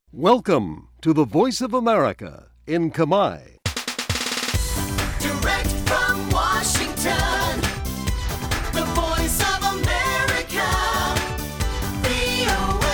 Welcome to the Voice of America in Kamai. Direct from Washington, the Voice of America, VOA.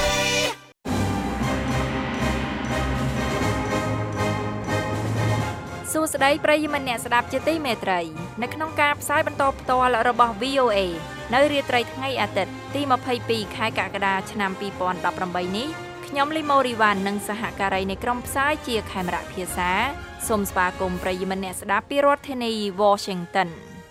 សួស្តីប្រិយមិត្តអ្នកស្ដាប់ជាទីមេត្រីនៅក្នុងការផ្សាយបន្តផ្ទាល់របស់ VOA នៅរាត្រីថ្ងៃអាទិត្យទី22ខែកក្កដាឆ្នាំ2018នេះខ្ញុំលីម៉ូរីវ៉ាន់និងសហការីនៃក្រុមផ្សាយជាខេមរៈភាសាសូមស្វាគមន៍ប្រិយមិត្តអ្នកស្ដាប់ពីរដ្ឋធានី Washington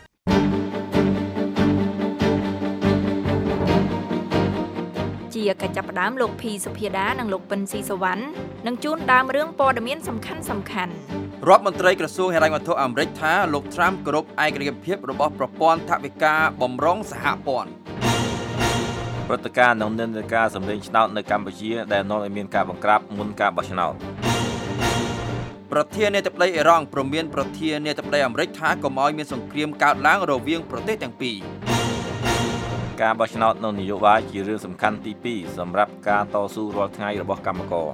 ជាកិច្ចចាប់ផ្ដើមលោកភីសុភាដានិងលោកពិនស៊ីសវណ្ណនឹងជួនដើមរឿងព័ត៌មានសំខាន់ៗរដ្ឋមន្ត្រីក្រសួងហិរញ្ញវត្ថុអាមេរិកថាលោក Trump គោរពឯករាជ្យភាពរបស់ប្រព័ន្ធថវិកាបម្រុងសហព័ន្ធព្រឹត្តិការណ៍និងនិន្នាការសម្លេងឆ្នោតនៅកម្ពុជាដែលនាំឲ្យមានការបង្ក្រាបមុនការបោះឆ្នោតប្រធានាធិបតីអ៊ីរ៉ង់ព្រមានប្រធានាធិបតីអាមេរិកថាកុំឲ្យមានសង្គ្រាមកើតឡើងរវាងប្រទេសទាំងពីរការបោះឆ្នោតនៅនយោបាយជារឿងសំខាន់ទី2សម្រាប់ការតស៊ូរាល់ថ្ងៃរបស់កម្មករ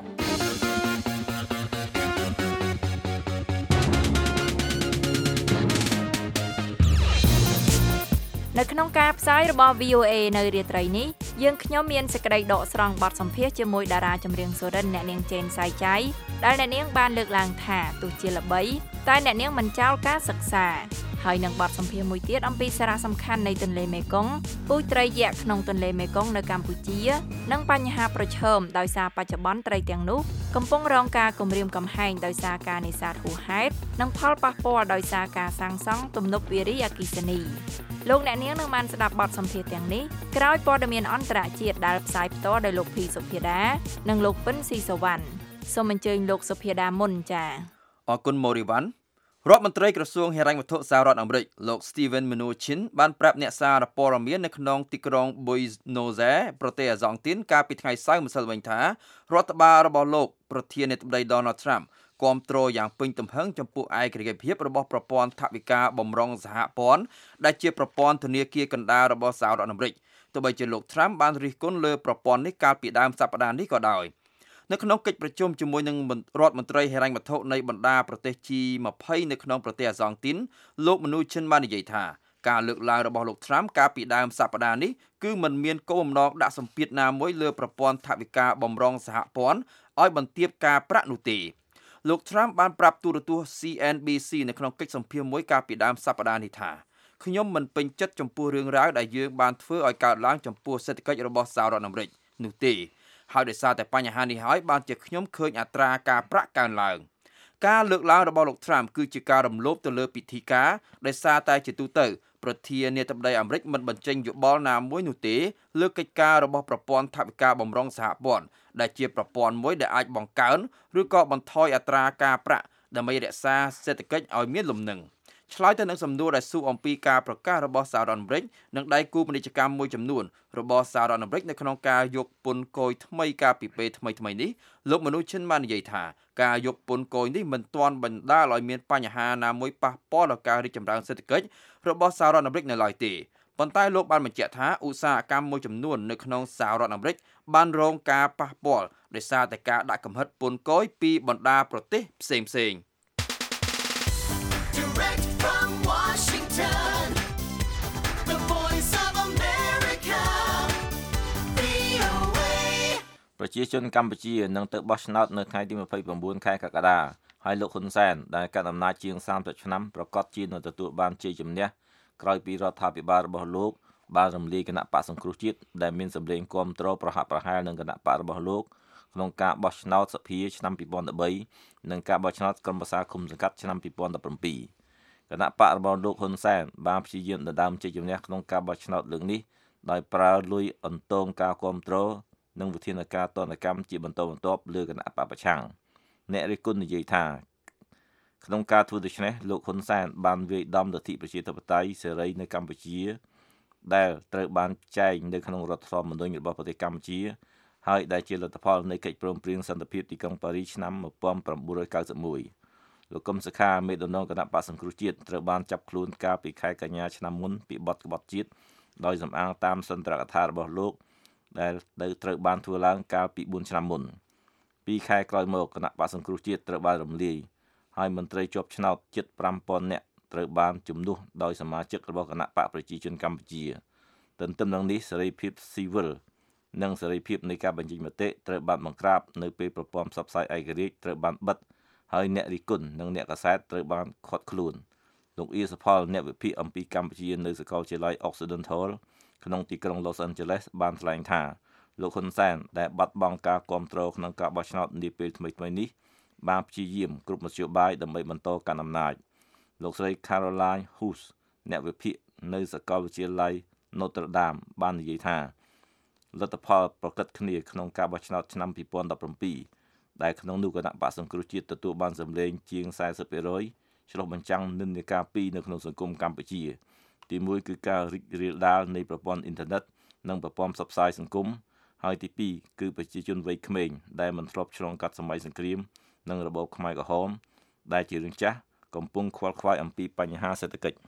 នៅក្នុងការផ្សាយរបស់ VOA នៅរាត្រីនេះយើងខ្ញុំមានសេចក្តីដកស្រង់បទសម្ភាសន៍ជាមួយតារាចម្រៀងសុរិនអ្នកនាងចេនសៃចៃដែលអ្នកនាងបានលើកឡើងថាទោះជាល្បីតែអ្នកនាងមិនចោលការសិក្សាហើយនឹងបទសម្ភាសន៍មួយទៀតអំពីសារៈសំខាន់នៃទន្លេមេគង្គពូជត្រីយក្សក្នុងទន្លេមេគង្គនៅកម្ពុជានិងបញ្ហាប្រឈមដោយសារបច្ចុប្បន្នត្រីទាំងនោះកំពុងរងការគំរាមកំហែងដោយសារការនេសាទហួសហេតុនិងផលប៉ះពាល់ដោយសារការសាងសង់ទំនប់វារីអគ្គិសនីលោកអ្នកនាងនឹងបានស្ដាប់បទសម្ភាសន៍ទាំងនេះក្រោយព័ត៌មានអន្តរជាតិដែលផ្សាយផ្ទាល់ដោយលោកភីសុភាដានិងលោកពិនស៊ីសវណ្ណសូមអញ្ជើញលោកសុភាដាមុនចា៎អរគុណម៉ូរីវ៉ាន់រដ្ឋមន្ត្រីក្រសួងហិរញ្ញវត្ថុសហរដ្ឋអាមេរិកលោក Steven Mnuchin បានប្រាប់អ្នកសារព័ត៌មាននៅក្នុងទីក្រុង Buenos Aires ប្រទេសអាហ្សង់ទីនកាលពីថ្ងៃសៅរ៍ម្សិលមិញថារដ្ឋបាលរបស់លោកប្រធានាធិបតី Donald Trump គាំទ្រយ៉ាងពេញទំហឹងចំពោះឯករាជ្យភាពរបស់ប្រព័ន្ធថវិកាបម្រុងសហព័ន្ធដែលជាប្រព័ន្ធធនាគារកណ្ដាលរបស់សហរដ្ឋអាមេរិកទោះបីជាលោក Trump បានរិះគន់លើប្រព័ន្ធនេះកាលពីដើមសប្តាហ៍នេះក៏ដោយនៅក្នុងកិច្ចប្រជុំជាមួយនឹងរដ្ឋមន្ត្រីហិរញ្ញវត្ថុនៃបណ្ដាប្រទេស G20 នៅក្នុងប្រទេសអាហ្សង់ទីនលោក Mnuchin បាននិយាយថាការលើកឡើងរបស់លោក Trump កាលពីដើមសប្តាហ៍នេះគឺមិនមានគោលបំណងដាក់សម្ពាធណាមួយលើប្រព័ន្ធថវិកាបម្រុងសហព័ន្ធឲ្យបន្ទាបការប្រាក់នោះទេលោក Trump បានប្រាប់ទូរទស្សន៍ CNBC នៅក្នុងកិច្ចសម្ភាសន៍មួយកាលពីដើមសប្តាហ៍នេះថាខ្ញុំមិនពេញចិត្តចំពោះរឿងរ៉ាវដែលយើងបានធ្វើឲ្យកើតឡើងចំពោះសេដ្ឋកិច្ចរបស់សហរដ្ឋអាមេរិកនោះទេហើយដោយសារតែបញ្ហានេះហើយបានជាខ្ញុំឃើញអត្រាការប្រាក់កើនឡើងការលើកឡើងរបស់លោក Trump គឺជាការរំលោភទៅលើពិធីការដោយសារតែជាទូទៅប្រធានាធិបតីអាមេរិកមិនបញ្ចេញយោបល់ណាមួយនោះទេលើកិច្ចការរបស់ប្រព័ន្ធថវិកាបម្រុងសហព័ន្ធដែលជាប្រព័ន្ធមួយដែលអាចបង្កើនឬក៏បន្ថយអត្រាការប្រាក់ដើម្បីរក្សាសេដ្ឋកិច្ចឲ្យមានលំនឹងឆ្លើយទៅនឹងសំណួរដែលសួរអំពីការប្រកាសរបស់សហរដ្ឋអាមេរិកនិងដៃគូពាណិជ្ជកម្មមួយចំនួនរបស់សហរដ្ឋអាមេរិកនៅក្នុងការយកពន្ធគយថ្មីកាលពីពេលថ្មីនេះលោក Mnuchin បាននិយាយថាការយកពន្ធគយនេះមិនទាន់បណ្ដាលឲ្យមានបញ្ហាណាមួយប៉ះពាល់ដល់ការរីកចម្រើនសេដ្ឋកិច្ចរបស់សហរដ្ឋអាមេរិកនៅឡើយទេប៉ុន្តែលោកបានបញ្ជាក់ថាឧស្សាហកម្មមួយចំនួននៅក្នុងសហរដ្ឋអាមេរិកបានរងការប៉ះពាល់ដោយសារតែការដាក់កំហិតពន្ធគយពីបណ្ដាប្រទេសផ្សេងៗ Direct from Washington, the Voice of America, VOA. ប្រជាជនកម្ពុជានឹងទៅបោះឆ្នោតនៅថ្ងៃទី29ខែកក្កដាហើយលោកហ៊ុនសែនដែលកាន់អំណាចជាង30ឆ្នាំប្រកាសជានឹងទទួលបានជ័យជំនះក្រោយពីរដ្ឋាភិបាលរបស់លោកបានរំលាយគណៈបកសង្គ្រោះជាតិដែលមានសម្លេងគាំទ្រប្រហាក់ប្រហែលនឹងគណៈបករបស់លោកក្នុងការបោះឆ្នោតសភាឆ្នាំ2013និងការបោះឆ្នោតក្រុមប្រឹក្សាឃុំសង្កាត់ឆ្នាំ2017គណៈបករបស់លោកហ៊ុនសែនបានព្យាយាមដណ្ដើមជ័យជំនះក្នុងការបោះឆ្នោតលើកនេះដោយប្រើលុយអន្ទងការគាំទ្រនិងវិធានការទណ្ឌកម្មជាបន្តបន្ទាប់លើគណៈបកប្រឆាំងអ្នករិះគន់និយាយថាក្នុងការធ្វើដូច្នេះលោកហ៊ុនសែនបានវាយដំលទ្ធិប្រជាធិបតេយ្យសេរីនៅកម្ពុជាដែលត្រូវបានចែងនៅក្នុងរដ្ឋធម្មនុញ្ញរបស់ប្រទេសកម្ពុជាហើយដែលជាលទ្ធផលនៃកិច្ចព្រមព្រៀងសន្តិភាពទីក្រុងប៉ារីសឆ្នាំ1991លោកកឹមសុខាមេដឹកនាំគណៈបកសង្គ្រោះជាតិត្រូវបានចាប់ខ្លួនកាលពីខែកញ្ញាឆ្នាំមុនពីបទក្បត់ជាតិដោយសំអាងតាមសន្ទរកថារបស់លោកដែលត្រូវបានធ្វើឡើងកាលពី4ឆ្នាំមុន 2 ខែក្រោយមកគណៈបក្សសង្គ្រោះជាតិត្រូវបានរំលាយហើយមន្ត្រីជាប់ឆ្នោតជិត 5,000 នាក់ត្រូវបានជំនួសដោយសមាជិករបស់គណៈបកប្រជាជនកម្ពុជាទន្ទឹមនឹងនេះសេរីភាពស៊ីវិលនិងសេរីភាពនៃការបញ្ចេញមតិត្រូវបានបង្ក្រាបនៅពេលប្រព័ន្ធផ្សព្វផ្សាយឯករាជ្យត្រូវបានបិទហើយអ្នករិះគន់និងអ្នកកាសែតត្រូវបានឃាត់ខ្លួនលោកអ៊ីសផលអ្នកវិភាគអំពីកម្ពុជានៅសាកលវិទ្យាល័យ Occidental ក្នុងទីក្រុង Los Angeles បានថ្លែងថាលោកហ៊ុនសែនដែលបាត់បង់ការគាំទ្រក្នុងការបោះឆ្នោតនាពេលថ្មីៗនេះបានព្យាយាមគ្រប់មធ្យោបាយដើម្បីបន្តកាន់អំណាចលោកស្រី Caroline Hus អ្នកវិភាគនៅសាកលវិទ្យាល័យ Notre Dame បាននិយាយថាលទ្ធផលប្រកបគ្នាក្នុងការបោះឆ្នោតឆ្នាំ 2017 ដែលក្នុងនោះគណៈបក្សសង្គ្រោះជាតិទទួលបានសម្លេងជាង 40% ឆ្លុះបញ្ចាំងនិន្នាការពីរនៅក្នុងសង្គមកម្ពុជាទី1គឺការរីករាលដាលនៃប្រព័ន្ធអ៊ីនធឺណិតនិងប្រព័ន្ធផ្សព្វផ្សាយសង្គមហើយទី2គឺប្រជាជនវ័យក្មេងដែលមិនធ្លាប់ឆ្លងកាត់សម័យសង្គ្រាមនិងរបបខ្មែរក្រហមដែលជារឿងចាស់កំពុងខ្វល់ខ្វាយអំពីបញ្ហាសេដ្ឋកិច្ច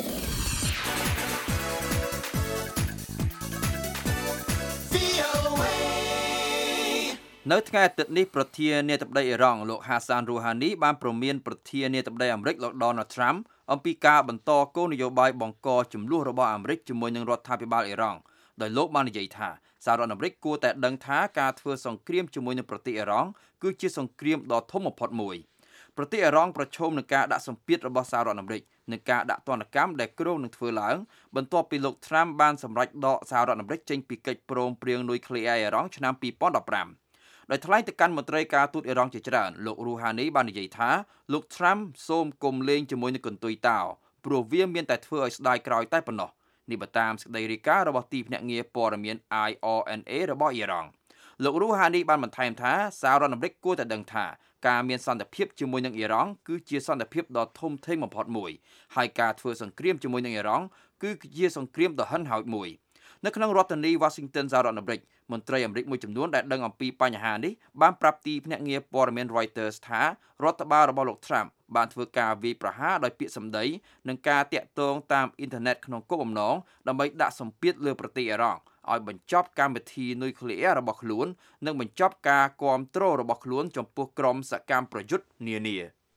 នៅថ្ងៃអាទិត្យនេះប្រធានាធិបតីអ៊ីរ៉ង់លោក Hassan Rouhani បានព្រមានប្រធានាធិបតីអាមេរិកលោក Donald Trump អំពីការបន្តគោលនយោបាយបង្កចំនួនរបស់អាមេរិកជាមួយនឹងរដ្ឋាភិបាលអ៊ីរ៉ង់ដោយលោកបាននិយាយថាសហរដ្ឋអាមេរិកគួរតែដឹងថាការធ្វើសង្គ្រាមជាមួយនឹងប្រទេសអ៊ីរ៉ង់គឺជាសង្គ្រាមដ៏ធំបំផុតមួយប្រទេសអ៊ីរ៉ង់ប្រឈមនឹងការដាក់សម្ពាធរបស់សហរដ្ឋអាមេរិកនិងការដាក់ទណ្ឌកម្មដែលគ្រោងនឹងធ្វើឡើងបន្ទាប់ពីលោក Trump បានសម្រេចដកសហរដ្ឋអាមេរិកចេញពីកិច្ចព្រមព្រៀងនុយក្លេអ៊ែរអ៊ីរ៉ង់ឆ្នាំ 2015 ដោយថ្លែងទៅកាន់មន្ត្រីការទូតអ៊ីរ៉ង់ជាច្រើនលោក Rouhani បាននិយាយថាលោក Trump សូមកុំលេងជាមួយនឹងកន្ទុយតោព្រោះវាមានតែធ្វើឲ្យស្ដាយក្រោយតែប៉ុណ្ណោះនេះបើតាមសេចក្តីរាយការណ៍របស់ទីភ្នាក់ងារព័ត៌មាន IRNA របស់អ៊ីរ៉ង់លោក Rouhani បានបន្ថែមថាសហរដ្ឋអាមេរិកគួរតែដឹងថាការមានសន្តិភាពជាមួយនឹងអ៊ីរ៉ង់គឺជាសន្តិភាពដ៏ធំធេងបំផុតមួយហើយការធ្វើសង្គ្រាមជាមួយនឹងអ៊ីរ៉ង់គឺជាសង្គ្រាមដ៏ហិនហោចមួយនៅក្នុងរដ្ឋធានី Washington សហរដ្ឋអាមេរិកមន្ត្រីអាមេរិកមួយចំនួនដែលដឹងអំពីបញ្ហានេះបានប្រាប់ទីភ្នាក់ងារព័ត៌មាន Reuters ថារដ្ឋបាលរបស់លោក Trump បានធ្វើការវាយប្រហារដោយពាក្យសម្ដីនិងការតាក់ទងតាមអ៊ីនធឺណិតក្នុងគោលបំណងដើម្បីដាក់សម្ពាធលើប្រទេសអ៊ីរ៉ង់ឲ្យបញ្ចប់កម្មវិធីនុយក្លេអ៊ែររបស់ខ្លួននិងបញ្ចប់ការគាំទ្ររបស់ខ្លួនចំពោះក្រុមសកម្មប្រយុទ្ធនានា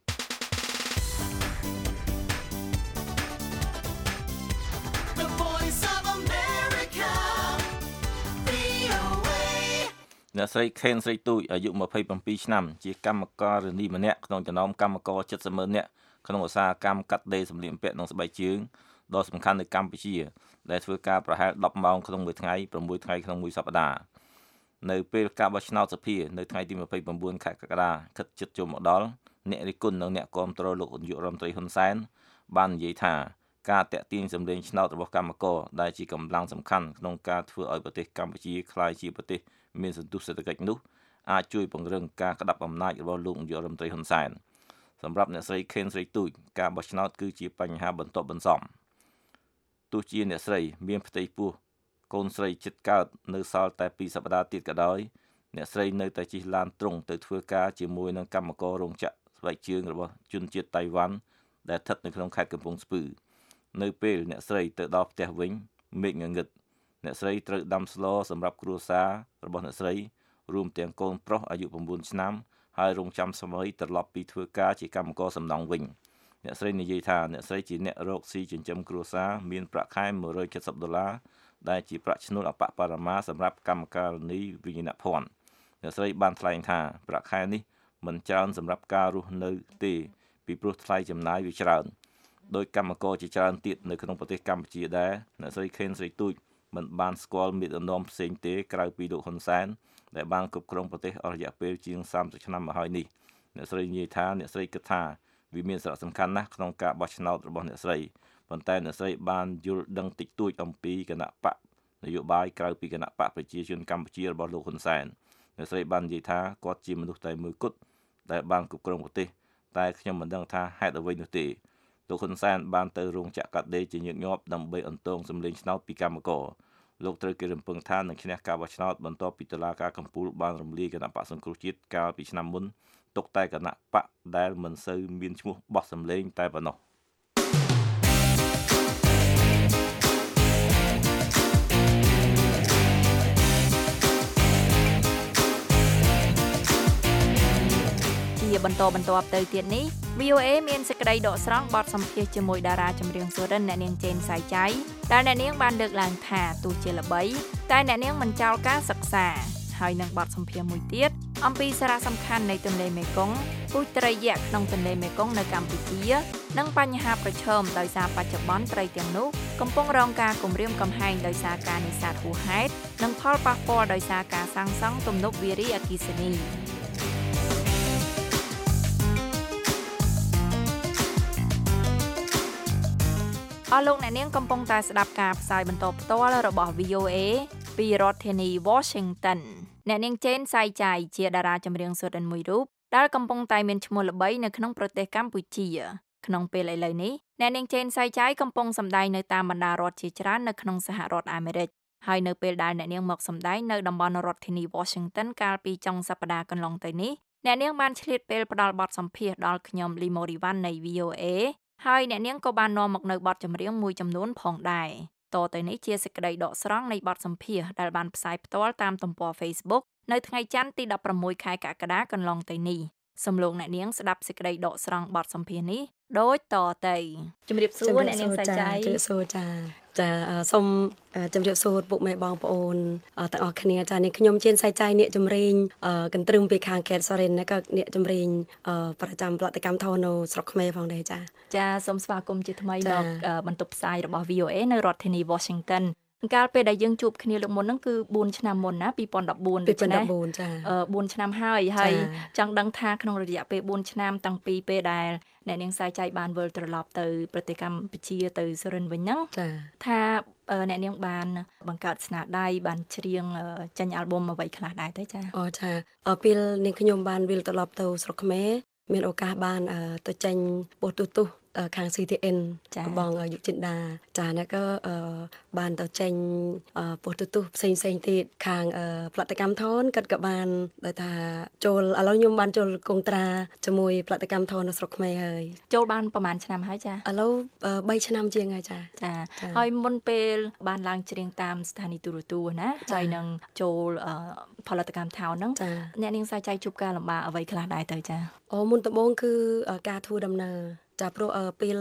អ្នកស្រី Ken ស្រីទូចអាយុ 27 ឆ្នាំជាកម្មករនីម្នាក់ក្នុងចំណោមកម្មករ 70,000 នាក់ក្នុងឧស្សាហកម្មកាត់ដេរសម្លៀកបំពាក់និងស្បែកជើងដ៏សំខាន់នៅកម្ពុជាដែលធ្វើការប្រហែល10ម៉ោងក្នុងមួយថ្ងៃ6ថ្ងៃក្នុងមួយសប្តាហ៍នៅពេលការបោះឆ្នោតសភានៅថ្ងៃទី 29 ខែកក្កដាខិតជិតចូលមកដល់អ្នករិះគន់និងអ្នកគាំទ្រលោកនាយករដ្ឋមន្ត្រីហ៊ុនសែនបាននិយាយថាការតាក់ទាញសម្លេងឆ្នោតរបស់កម្មករដែលជាកម្លាំងសំខាន់ក្នុងការធ្វើឲ្យប្រទេសកម្ពុជាក្លាយជាប្រទេសមានសន្ទុះសេដ្ឋកិច្ចនោះអាចជួយពង្រឹងការក្តាប់អំណាចរបស់លោកនាយករដ្ឋមន្ត្រីហ៊ុនសែនសម្រាប់អ្នកស្រី Ken ស្រីទូចការបោះឆ្នោតគឺជាបញ្ហាបន្ទាប់បន្សំទោះជាអ្នកស្រីមានផ្ទៃពោះកូនស្រីជិតកើតនៅសល់តែ2សប្តាហ៍ទៀតក៏ដោយអ្នកស្រីនៅតែជិះឡានទ្រុងទៅធ្វើការជាមួយនឹងកម្មកររោងចក្រស្បែកជើងរបស់ជនជាតិតៃវ៉ាន់ដែលស្ថិតនៅក្នុងខេត្តកំពង់ស្ពឺនៅពេលអ្នកស្រីទៅដល់ផ្ទះវិញមេឃងងឹតអ្នកស្រីត្រូវដាំស្លសម្រាប់គ្រួសាររបស់អ្នកស្រីរួមទាំងកូនប្រុសអាយុ9ឆ្នាំហើយរងចាំស្មីត្រឡប់ពីធ្វើការជាកម្មករសំណង់វិញអ្នកស្រីនិយាយថាអ្នកស្រីជាអ្នករកស៊ីចិញ្ចឹមគ្រួសារមានប្រាក់ខែ$170ដែលជាប្រាក់ឈ្នួលអបបរមាសម្រាប់កម្មការនីវិញ្ញាណភ័ណ្ឌអ្នកស្រីបានថ្លែងថាប្រាក់ខែនេះមិនច្រើនសម្រាប់ការរស់នៅទេពីព្រោះថ្លៃចំណាយវាច្រើនដោយកម្មករជាច្រើនទៀតនៅក្នុងប្រទេសកម្ពុជាដែរអ្នកស្រី Ken ស្រីទូចមិនបានស្គាល់មេដឹកនាំផ្សេងទេក្រៅពីលោកហ៊ុនសែនដែលបានគ្រប់គ្រងប្រទេសអស់រយៈពេលជាង30ឆ្នាំមកហើយនេះអ្នកស្រីនិយាយថាអ្នកស្រីគិតថាវាមានសារៈសំខាន់ណាស់ក្នុងការបោះឆ្នោតរបស់អ្នកស្រីប៉ុន្តែអ្នកស្រីបានយល់ដឹងតិចតួចអំពីគណៈបកនយោបាយក្រៅពីគណៈបកប្រជាជនកម្ពុជារបស់លោកហ៊ុនសែនអ្នកស្រីបាននិយាយថាគាត់ជាមនុស្សតែមួយគត់ដែលបានគ្រប់គ្រងប្រទេសតែខ្ញុំមិនដឹងថាហេតុអ្វីនោះទេលោកហ៊ុនសែនបានទៅរោងចក្រកាត់ដេរជាញឹកញាប់ដើម្បីអន្តងសម្លេងឆ្នោតពីកម្មករលោកត្រូវគេរំពឹងថានឹងឈ្នះការបោះឆ្នោតបន្ទាប់ពីតុលាការកំពូលបានរំលាយគណៈបកសង្គ្រោះជាតិកាលពីឆ្នាំមុនទុកតែគណៈបកដែលមិនសូវមានឈ្មោះបោះសម្លេងតែប៉ុណ្ណោះបន្តទៅទៀតនេះ VOA មានសេចក្តីដកស្រង់បទសម្ភាសន៍ជាមួយតារាចម្រៀងសុរិនអ្នកនាងចេនសៃចៃដែលអ្នកនាងបានលើកឡើងថាទោះជាល្បីតែអ្នកនាងមិនចោលការសិក្សាហើយនឹងបទសម្ភាសន៍មួយទៀតអំពីសារៈសំខាន់នៃទន្លេមេគង្គពូជត្រីយក្សក្នុងទន្លេមេគង្គនៅកម្ពុជានិងបញ្ហាប្រឈមដោយសារបច្ចុប្បន្នត្រីទាំងនោះកំពុងរងការគំរាមកំហែងដោយសារការនេសាទហួសហេតុនិងផលប៉ះពាល់ដោយសារការសាងសង់ទំនប់វារីអគ្គិសនីអស់លោកអ្នកនាងកំពុងតែស្ដាប់ការផ្សាយបន្តផ្ទាល់របស់ VOA ពីរដ្ឋធានី Washington អ្នកនាងចេនសៃចៃជាតារាចម្រៀងសុរិនមួយរូបដែលកំពុងតែមានឈ្មោះល្បីនៅក្នុងប្រទេសកម្ពុជាក្នុងពេលឥឡូវនេះអ្នកនាងចេនសៃចៃកំពុងសម្ដែងនៅតាមបណ្ដារដ្ឋជាច្រើននៅក្នុងសហរដ្ឋអាមេរិកហើយនៅពេលដែលអ្នកនាងមកសម្ដែងនៅតំបន់រដ្ឋធានី Washington កាលពីចុងសប្ដាហ៍កន្លងទៅនេះអ្នកនាងបានឆ្លៀតពេលផ្ដល់បទសម្ភាសន៍ដល់ខ្ញុំលីម៉ូរីវ៉ាន់នៃ VOA ហើយអ្នកនាងក៏បាននាំមកនៅបទចម្រៀងមួយចំនួនផងដែរតទៅនេះជាសេចក្តីដកស្រង់នៃបទសម្ភាសន៍ដែលបានផ្សាយផ្ទាល់តាមទំព័រ Facebook នៅថ្ងៃច័ន្ទទី16ខែកក្កដាកន្លងទៅនេះសូមលោកអ្នកនាងស្ដាប់សេចក្តីដកស្រង់បទសម្ភាសន៍នេះដូចតទៅជំរាបសួរអ្នកនាងសៃចៃជំរាបសួរចាសូមជំរាបសួរពុកម៉ែបងប្អូនទាំងអស់គ្នាចានេះខ្ញុំជាសៃចៃអ្នកចម្រៀងកន្ទ្រឹមពីខាងខេត្តសុរិនណាក៏អ្នកចម្រៀងប្រចាំផលិតកម្មថននៅស្រុកខ្មែរផងដែរចាសូមស្វាគមន៍ជាថ្មីមកបន្ទប់ផ្សាយរបស់ VOA នៅរដ្ឋធានី Washington កាលពេលដែលយើងជួបគ្នាលើកមុនហ្នឹងគឺ4ឆ្នាំមុនណា2014 ដូច្នេះចា4ឆ្នាំហើយចង់ដឹងថាក្នុងរយៈពេល4ឆ្នាំតាំងពីពេលដែលអ្នកនាងសៃចៃបានវិលត្រឡប់ទៅប្រទេសកម្ពុជាទៅសុរិនវិញហ្នឹងថាអ្នកនាងបានបង្កើតស្នាដៃបានច្រៀងចេញអាល់ប៊ុមអ្វីខ្លះដែរទេចាពេលនាងខ្ញុំបានវិលត្រឡប់ទៅស្រុកខ្មែរមានឱកាសបានទៅចេញបុស្តិ៍ទូខាង CTN បងយុចិន្តាចាណាក៏បានទៅចេញបុស្តិ៍ទូផ្សេងទៀតខាងផលិតកម្មថនគាត់ក៏បានដោយថាចូលឥឡូវខ្ញុំបានចូលកុងត្រាជាមួយផលិតកម្មថននៅស្រុកខ្មែរហើយចូលបានប្រហែលឆ្នាំហើយចាឥឡូវ3ឆ្នាំជាងហើយចាហើយមុនពេលបានឡើងច្រៀងតាមស្ថានីយ៍ទូរទស្សន៍ណាហើយនឹងចូលផលិតកម្មថនហ្នឹងអ្នកនាងសៃចៃជួបការលំបាកអ្វីខ្លះដែរទៅចាមុនដំបូងគឺការធ្វើដំណើរចាព្រោះពេល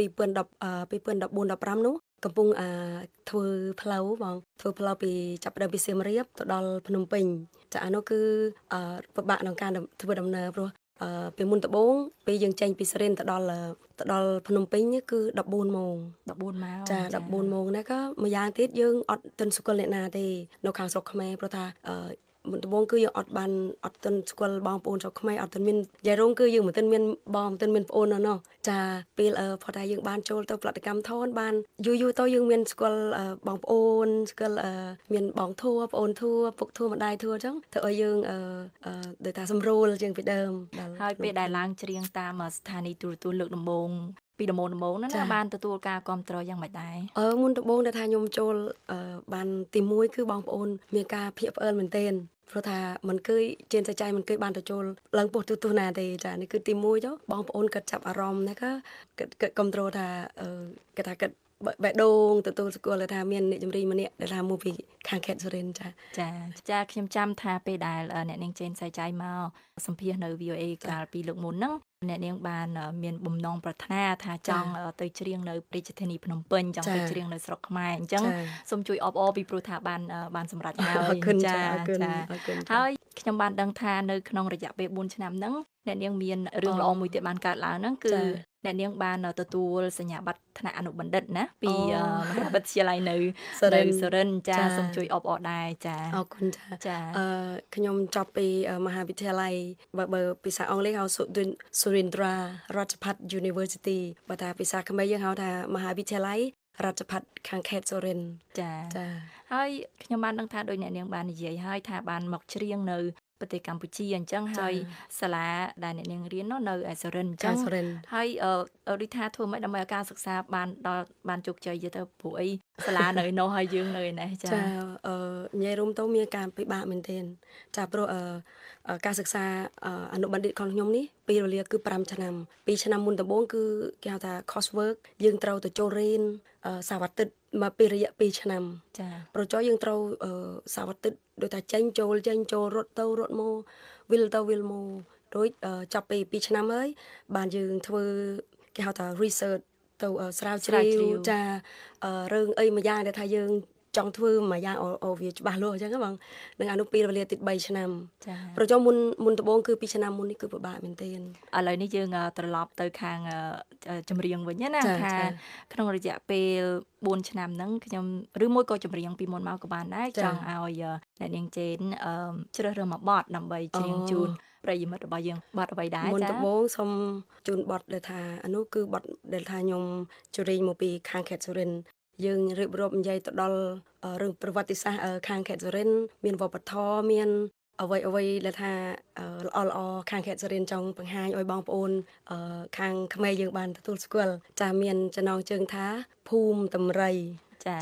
2014-15នោះកំពុងធ្វើផ្លូវធ្វើផ្លូវពីចាប់ដើមពីសៀមរាបទៅដល់ភ្នំពេញចាអានោះគឺពិបាកក្នុងការធ្វើដំណើរព្រោះពេលមុនដំបូងពេលយើងចេញពីសរិនទៅដល់ភ្នំពេញគឺ14ម៉ោងចា14ម៉ោងណាក៏ម្យ៉ាងទៀតយើងអត់ទិនស្គាល់អ្នកណាទេនៅខាងស្រុកខ្មែរព្រោះថាមុនដំបូងគឺយើងអត់ទិនស្គាល់បងប្អូនស្រុកខ្មែរអត់ទិនមានយាយរងគឺយើងមិនទិនមានបងមិនទិនមានប្អូននៅនោះចាពេលផុតថាយើងបានចូលទៅផលិតកម្មថនបានយូរទៅយើងមានស្គាល់បងប្អូនស្គាល់មានបងធัวប្អូនធัวពុកធัวម្ដាយធัวអញ្ចឹងធ្វើឲ្យយើងដូចថាសម្រួលជាងពីដើមហើយពេលដែលឡើងច្រៀងតាមស្ថានីយ៍ទូរទស្សន៍លើកដំបូងពីដំបូងហ្នឹងណាបានទទួលការគាំទ្រយ៉ាងម៉េចដែរមុនដំបូងដែលថាខ្ញុំចូលបានទី1គឺបងប្អូនមានការភ្ញាក់ផ្អើលមែនទែនព្រោះថាមិនគឺជាសច្ច័យមិនគឺបានទៅចូលឡើងពោះទូណាទេចានេះគឺទី1ទៅបងប្អូនគាត់ចាប់អារម្មណ៍ណាក៏គាត់គាំទ្រថាគាត់ថាគាត់បេះដូងទទួលស្គាល់ថាមានអ្នកចម្រៀងម្នាក់ដែលថាមកពីខាងខេត្តសុរិនចាខ្ញុំចាំថាពេលដែលអ្នកនាងចេនសៃចៃមកសម្ភាសនៅ VOA កាលពីលើកមុនហ្នឹងអ្នកនាងបានមានបំណងប្រាថ្នាថាចង់ទៅច្រៀងនៅរាជធានីភ្នំពេញចង់ទៅច្រៀងនៅស្រុកខ្មែរអញ្ចឹងសូមជួយអបអរពីព្រោះថាបានសម្រេចហើយហើយខ្ញុំបានដឹងថានៅក្នុងរយៈពេល4ឆ្នាំហ្នឹងអ្នកនាងមានរឿងល្អមួយទៀតបានកើតឡើងហ្នឹងគឺអ្នកនាងបានទទួលសញ្ញាបត្រថ្នាក់អនុបណ្ឌិតណាពីមហាវិទ្យាល័យនៅសុរិនចាសូមជួយអបអរដែរចាអរគុណចាខ្ញុំចប់ពីមហាវិទ្យាល័យបើភាសាអង់គ្លេសហៅ Surendra Rajabhat University បើថាភាសាខ្មែរយើងហៅថាមហាវិទ្យាល័យរដ្ឋបတ်ខាងខេត្តសុរិនចាហើយខ្ញុំបានដឹងថាដោយអ្នកនាងបាននិយាយហើយថាបានមកច្រៀងនៅប្រទេសកម្ពុជាអញ្ចឹងហើយសាលាដែលអ្នកនាងរៀននៅឯសុរិនអញ្ចឹងហើយដូចថាធ្វើម៉េចដើម្បីឲ្យការសិក្សាបានជោគជ័យទៅព្រោះអីសាលានៅនោះហើយយើងនៅឯនេះចាញ៉ៃរុំទៅមានការពិបាកមែនទែនចាព្រោះការសិក្សាអនុបណ្ឌិតของខ្ញុំនេះពេលវេលាគឺ5ឆ្នាំ2ឆ្នាំមុនដំបូងគឺគេហៅថា course work យើងត្រូវទៅចូលរៀនសប្តាហ៍អាទិត្យមកពីរយៈ2ឆ្នាំចាប្រចយើងត្រូវសប្តាហ៍អាទិត្យដូចថាចេញចូលរត់ទៅរត់មកវិលទៅវិលមករួចចាប់ពី2ឆ្នាំហើយបានយើងធ្វើគេហៅថា research ទៅស្រាវជ្រាវចារឿងអីមួយយ៉ាងដែលថាយើងចង់ធ្វើមួយយ៉ាងវាច្បាស់លាស់អញ្ចឹងបងនឹងអានោះពេលវេលាតិច3ឆ្នាំចាប្រចាំមុនដំបូងគឺ2ឆ្នាំមុននេះគឺពិបាកមែនទែនឥឡូវនេះយើងត្រឡប់ទៅខាងចម្រៀងវិញណាថាក្នុងរយៈពេល4ឆ្នាំហ្នឹងខ្ញុំឬមួយក៏ចម្រៀងពីមុនមកក៏បានដែរចង់ឲ្យអ្នកនាងចេនជ្រើសរើសមកបទដើម្បីច្រៀងជូនប្រិយមិត្តរបស់យើងបទអ្វីដែរចាមុនដំបូងសូមជូនបទដែលថាអានោះគឺបទដែលថាខ្ញុំច្រៀងមកពីខាងខេត្តសុរិន្ទយើងរៀបរាប់និយាយទៅដល់រឿងប្រវត្តិសាស្ត្រខាងខេត្តសុរិន្ទមានវប្បធម៌មានអ្វីដែលថាល្អខាងខេត្តសុរិន្ទចង់បង្ហាញឲ្យបងប្អូនខាងខ្មែរយើងបានទទួលស្គាល់ចាមានចំណងជើងថាភូមិតម្រៃចា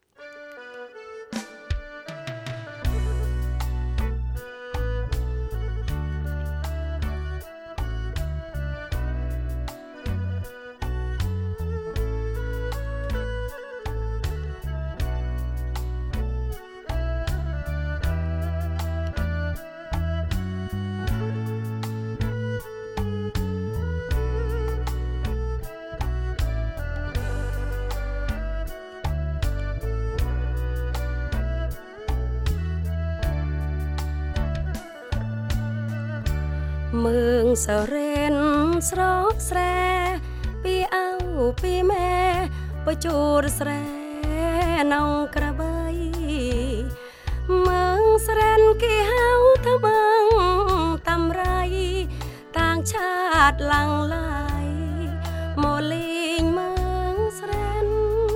เมืองสะเรนสรอกแสรปีเอาปีแม่ประจูดแสรนองกระใบเมืองสะเรนกี่เฮาทะเมืองตำไรต่างชาติหลังไหลโมลิงเมืองสะเรน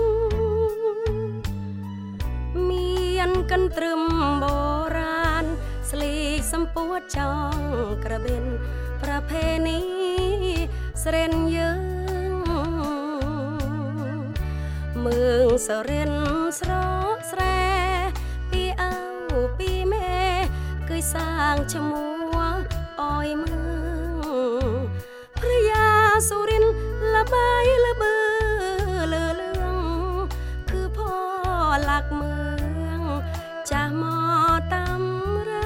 เมียนกันตรึมโบราณสลีสมปวดจองกระเบนประเพณีเสรนเยิงเมืองเสรนสรอแสรปีเอาปีแม่เคยสร้างชมัวอ้อยเมืองพระยาสุรินทร์ละใบละเบือเลอเลืองคือพ่อหลักเมืองจะมอตำไร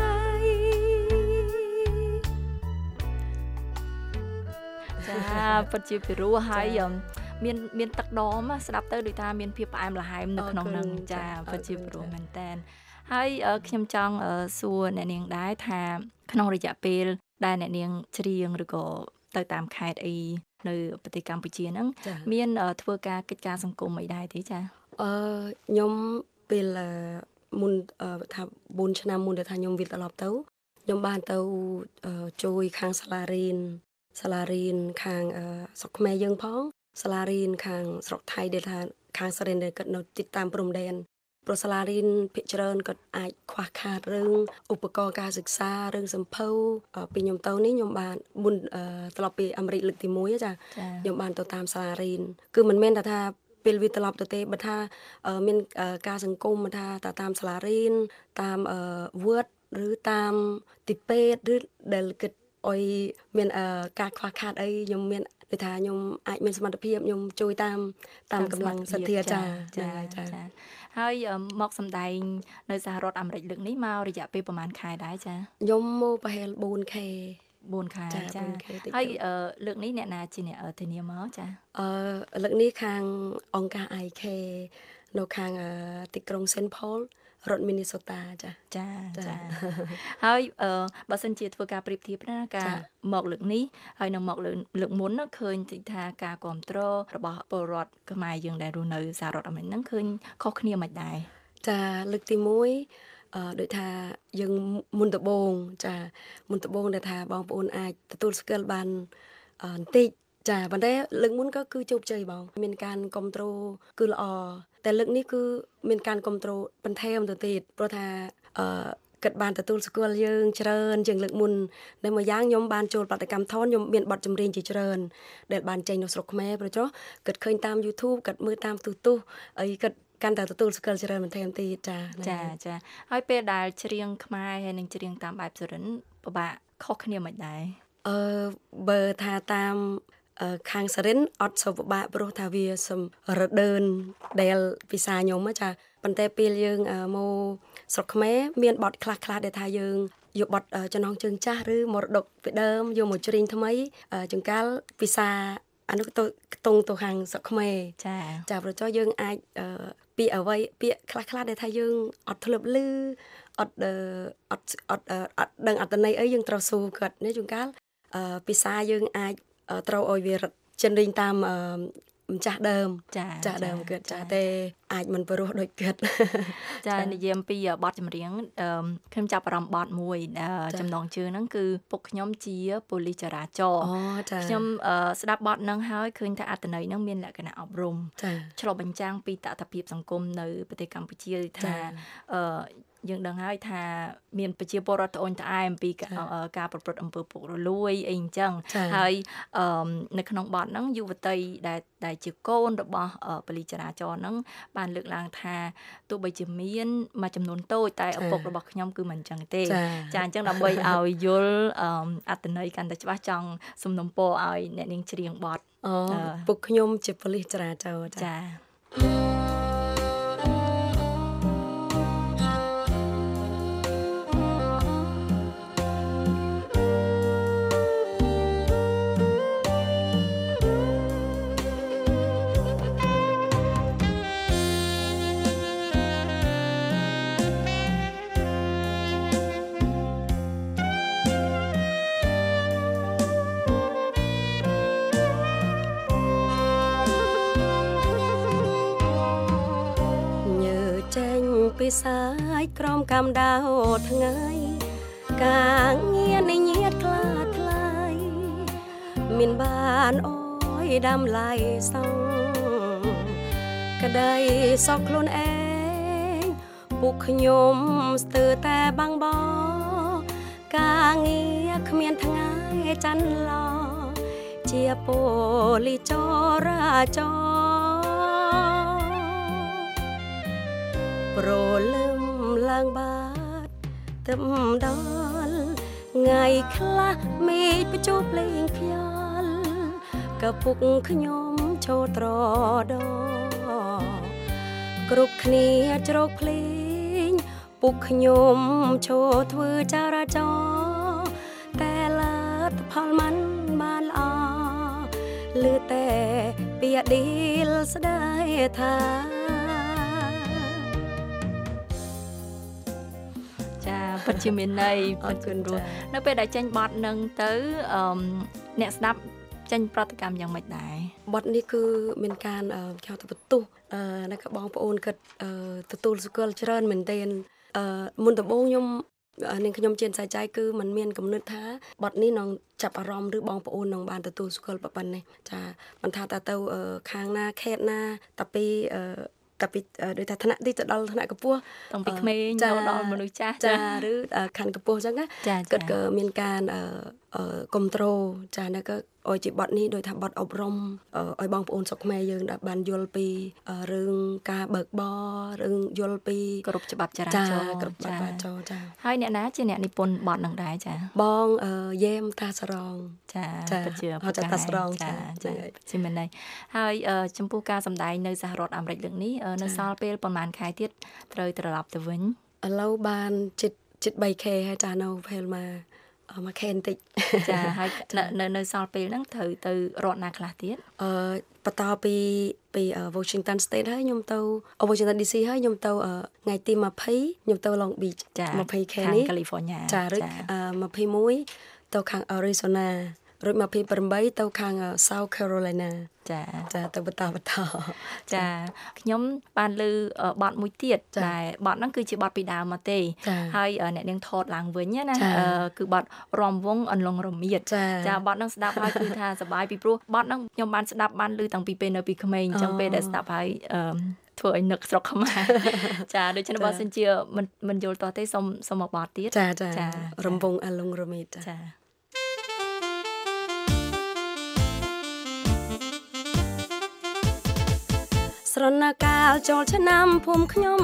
ចាពិតជាពិរោះហើយមានទឹកដមស្ដាប់ទៅដូចថាមានភាពផ្អែមល្ហែមនៅក្នុងនឹងចាពិតជាពិរោះមែនតើហើយខ្ញុំចង់សួរអ្នកនាងដែរថាក្នុងរយៈពេលដែលអ្នកនាងច្រៀងឬក៏ទៅតាមខេត្តអីនៅប្រទេសកម្ពុជាហ្នឹងមានធ្វើការកិច្ចការសង្គមអីដែរទេចាខ្ញុំពេលមុនថា4ឆ្នាំមុនដែលថាខ្ញុំវិលត្រឡប់ទៅខ្ញុំបានទៅជួយខាងសាលារៀនខាងស្រុកខ្មែរយើងផងសាលារៀនខាងស្រុកថៃដែលថាខាងសរិនដែលគាត់នៅទីតាមព្រំដែនព្រោះសាលារៀនភាគច្រើនគាត់អាចខ្វះខាតរឿងឧបករណ៍ការសិក្សារឿងសម្ភៅពីខ្ញុំទៅនេះខ្ញុំបានមុនត្រឡប់ពីអាមេរិកលើកទី1ចាខ្ញុំបានទៅតាមសាលារៀនគឺមិនមែនថាពេលវាត្រឡប់ទៅទេបើថាមានការសង្គមថាតាមសាលារៀនតាមវត្តឬតាមទីពេទ្យឬដែលគិតអុយមានការខ្វះខាតអីខ្ញុំមានដូចថាខ្ញុំអាចមានសមត្ថភាពខ្ញុំជួយតាមកម្លាំងសទ្ធាចាហើយមកសម្ដែងនៅសហរដ្ឋអាមេរិកលើកនេះមករយៈពេលប្រហែលខែដែរចាខ្ញុំមកប្រហែល4ខែចាហើយលើកនេះអ្នកណាជាអ្នកធានាមកចាលើកនេះខាងអង្គការ IK នៅខាងទីក្រុង Saint Paul រដ្ឋ Minnesota ចាហើយបើសិនជាធ្វើការប្រៀបធៀបណាការមកលើកនេះហើយនឹងមកលើកមុនឃើញថាការគ្រប់គ្រងរបស់ពលរដ្ឋខ្មែរយើងដែលរស់នៅសហរដ្ឋអាមេរិកហ្នឹងឃើញខុសគ្នាមិនដែរចាលើកទី1ដូចថាយើងមុនដំបូងដែលថាបងប្អូនអាចទទួលស្គាល់បានបន្តិចចាប៉ុន្តែលើកមុនក៏គឺជោគជ័យបងមានការគ្រប់គ្រងគឺល្អតែលើកនេះគឺមានការគ្រប់គ្រងបន្ថែមទៅទៀតព្រោះថាគិតបានទទួលស្គាល់យើងច្រើនជាងលើកមុនដែលមួយយ៉ាងខ្ញុំបានចូលប្រតិកម្មថនខ្ញុំមានបទចម្រៀងជាច្រើនដែលបានចេញនៅស្រុកខ្មែរព្រោះចុះគិតឃើញតាម YouTube គិតមើលតាមទូរទស្សន៍អីគិតកាន់តែទទួលស្គាល់ច្រើនបន្ថែមទៀតចាហើយពេលដែលច្រៀងខ្មែរហើយនឹងច្រៀងតាមបែបសុរិន្ទពិបាកខុសគ្នាមិនដែរបើថាតាមខាងសរិនអត់សូវពិបាកព្រោះថាវារដើនដែលភាសាខ្ញុំចាប៉ុន្តែពេលយើងមកស្រុកខ្មែរមានបទខ្លះដែលថាយើងយកបទចំណងជើងចាស់ឬមរតកពីដើមយកមកច្រៀងថ្មីចង្កាលភាសាអានោះទៅខ្ទង់ទៅខាងស្រុកខ្មែរចាប្រចោយើងអាចពាក្យអ្វីពាក្យខ្លះៗដែលថាយើងអត់ធ្លាប់ឮអត់ដឹងអត្ថន័យអីយើងត្រូវសួរគាត់នេះជួនកាលភាសាយើងអាចត្រូវឲ្យវាចិនរៀងតាមម្ចាស់ដើមចាស់ដើមគាត់ចាតែអាចមិនព្រោះដូចគាត់ចានិយាយអំពីបទចម្រៀងខ្ញុំចាប់អារម្មណ៍បទមួយចំណងជើងហ្នឹងគឺពុកខ្ញុំជាប៉ូលីសចរាចរណ៍ខ្ញុំស្ដាប់បទហ្នឹងហើយឃើញថាអត្ថន័យហ្នឹងមានលក្ខណៈអប់រំឆ្លុះបញ្ចាំងពីតថភាពសង្គមនៅប្រទេសកម្ពុជាថាយើងដឹងហើយថាមានប្រជាពលរដ្ឋត្អូញត្អែអំពីការប្រព្រឹត្តអំពើពុករលួយអីអញ្ចឹងហើយនៅក្នុងបទហ្នឹងយុវតីដែលជាកូនរបស់ប៉ូលីសចរាចរណ៍ហ្នឹងបានលើកឡើងថាទោះបីជាមានមួយចំនួនតូចតែឪពុករបស់ខ្ញុំគឺមិនអញ្ចឹងទេចាអញ្ចឹងដើម្បីឲ្យយល់អត្ថន័យកាន់តែច្បាស់ចង់សំណូមពរឲ្យអ្នកនាងច្រៀងបទពុកខ្ញុំជាប៉ូលីសចរាចរណ៍ចាពីសាយក្រមកំដៅថ្ងៃការងារនៃញាតខ្លាថ្លៃមានបានអូយដាំឡៃសងក្តីសោកខ្លួនឯងពួកខ្ញុំស្ទើរតែបាំងបោការងារគ្មានថ្ងៃច័ន្ទឡជាប៉ូលីសចរាចរណ៍ប្រលឹមឡើងបាតទឹមដល់ថ្ងៃខ្លះមេឃបញ្ជោភ្លេងខ្យល់ក៏ពុកខ្ញុំឈរត្រដគ្រប់គ្នាជ្រោកភ្លេងពុកខ្ញុំឈរធ្វើចរាចរណ៍តែលទ្ធផលមិនបានល្អលឺតែពាក្យឌីលស្ដាយថាពិតជាមានន័យពិតព្រោះនៅពេលដែលចេញបទនឹងទៅអ្នកស្ដាប់ចេញប្រតិកម្មយ៉ាងម៉េចដែរបទនេះគឺមានការគេហៅថាបន្ទោសនៅកបងប្អូនគាត់ទទួលស្គាល់ច្រើនមែនទែនមុនដំបូងខ្ញុំនាងខ្ញុំជាសាយចៃគឺมันមានកំណត់ថាបទនេះនឹងចាប់អារម្មណ៍ឬបងប្អូននឹងបានទទួលស្គាល់ប៉ុណ្ណេះចាមិនថាតើទៅខាងណាខេត្តណាតែពីដោយថាថ្នាក់ទីទៅដល់ថ្នាក់កម្ពស់តាំងពីក្មេងដល់មនុស្សចាស់ចាឬខណ្ឌកម្ពស់អញ្ចឹងណាគាត់ក៏មានការគ្រប់គ្រងចានៅក៏ឲ្យជាបទនេះដោយថាបទអប់រំឲ្យបងប្អូនស្រុកខ្មែរយើងដែលបានយល់ពីរឿងការបើកបររឿងយល់ពីគ្រប់ច្បាប់ចរាចរណ៍គ្រប់ច្បាប់ចរាចរណ៍ចាហើយអ្នកណាជាអ្នកនិពន្ធបទនឹងដែរចាបងយ៉ែមតាសរងចាពិតជាហៅតាសរងចាជាមែនហើយហើយចំពោះការសម្ដែងនៅសហរដ្ឋអាមេរិកលើកនេះនៅសល់ពេលប្រហែលខែទៀតត្រូវត្រឡប់ទៅវិញឥឡូវបានជិត 3K ហើយចានៅពេលមកខែបន្តិចចាហើយនៅសល់ពេលហ្នឹងត្រូវទៅរដ្ឋណាខ្លះទៀតបន្តពី Washington State ហើយខ្ញុំទៅ Washington DC ហើយខ្ញុំទៅថ្ងៃទី20ខ្ញុំទៅ Long Beach 20K នេះ California ចាឬ21ទៅខាង Arizona រួច28ទៅខាង South Carolina ចាទៅបន្តចាខ្ញុំបានលើបទមួយទៀតតែបទហ្នឹងគឺជាបទពីដើមមកទេហើយអ្នកនាងថតឡើងវិញណាគឺបទរំវងអន្លង់រមៀតចាបទហ្នឹងស្ដាប់ហើយគឺថាសប្បាយពីព្រោះបទហ្នឹងខ្ញុំបានស្ដាប់បានឮតាំងពីពេលនៅពីក្មេងអញ្ចឹងពេលដែលស្ដាប់ហើយធ្វើឲ្យនឹកស្រុកខ្មែរចាដូច្នេះបើសិនជាមិនយល់តោះទេសូមមកបទទៀតចារំវងអន្លង់រមៀតចាស្រណកាលចូលឆ្នាំភូមិខ្ញុំ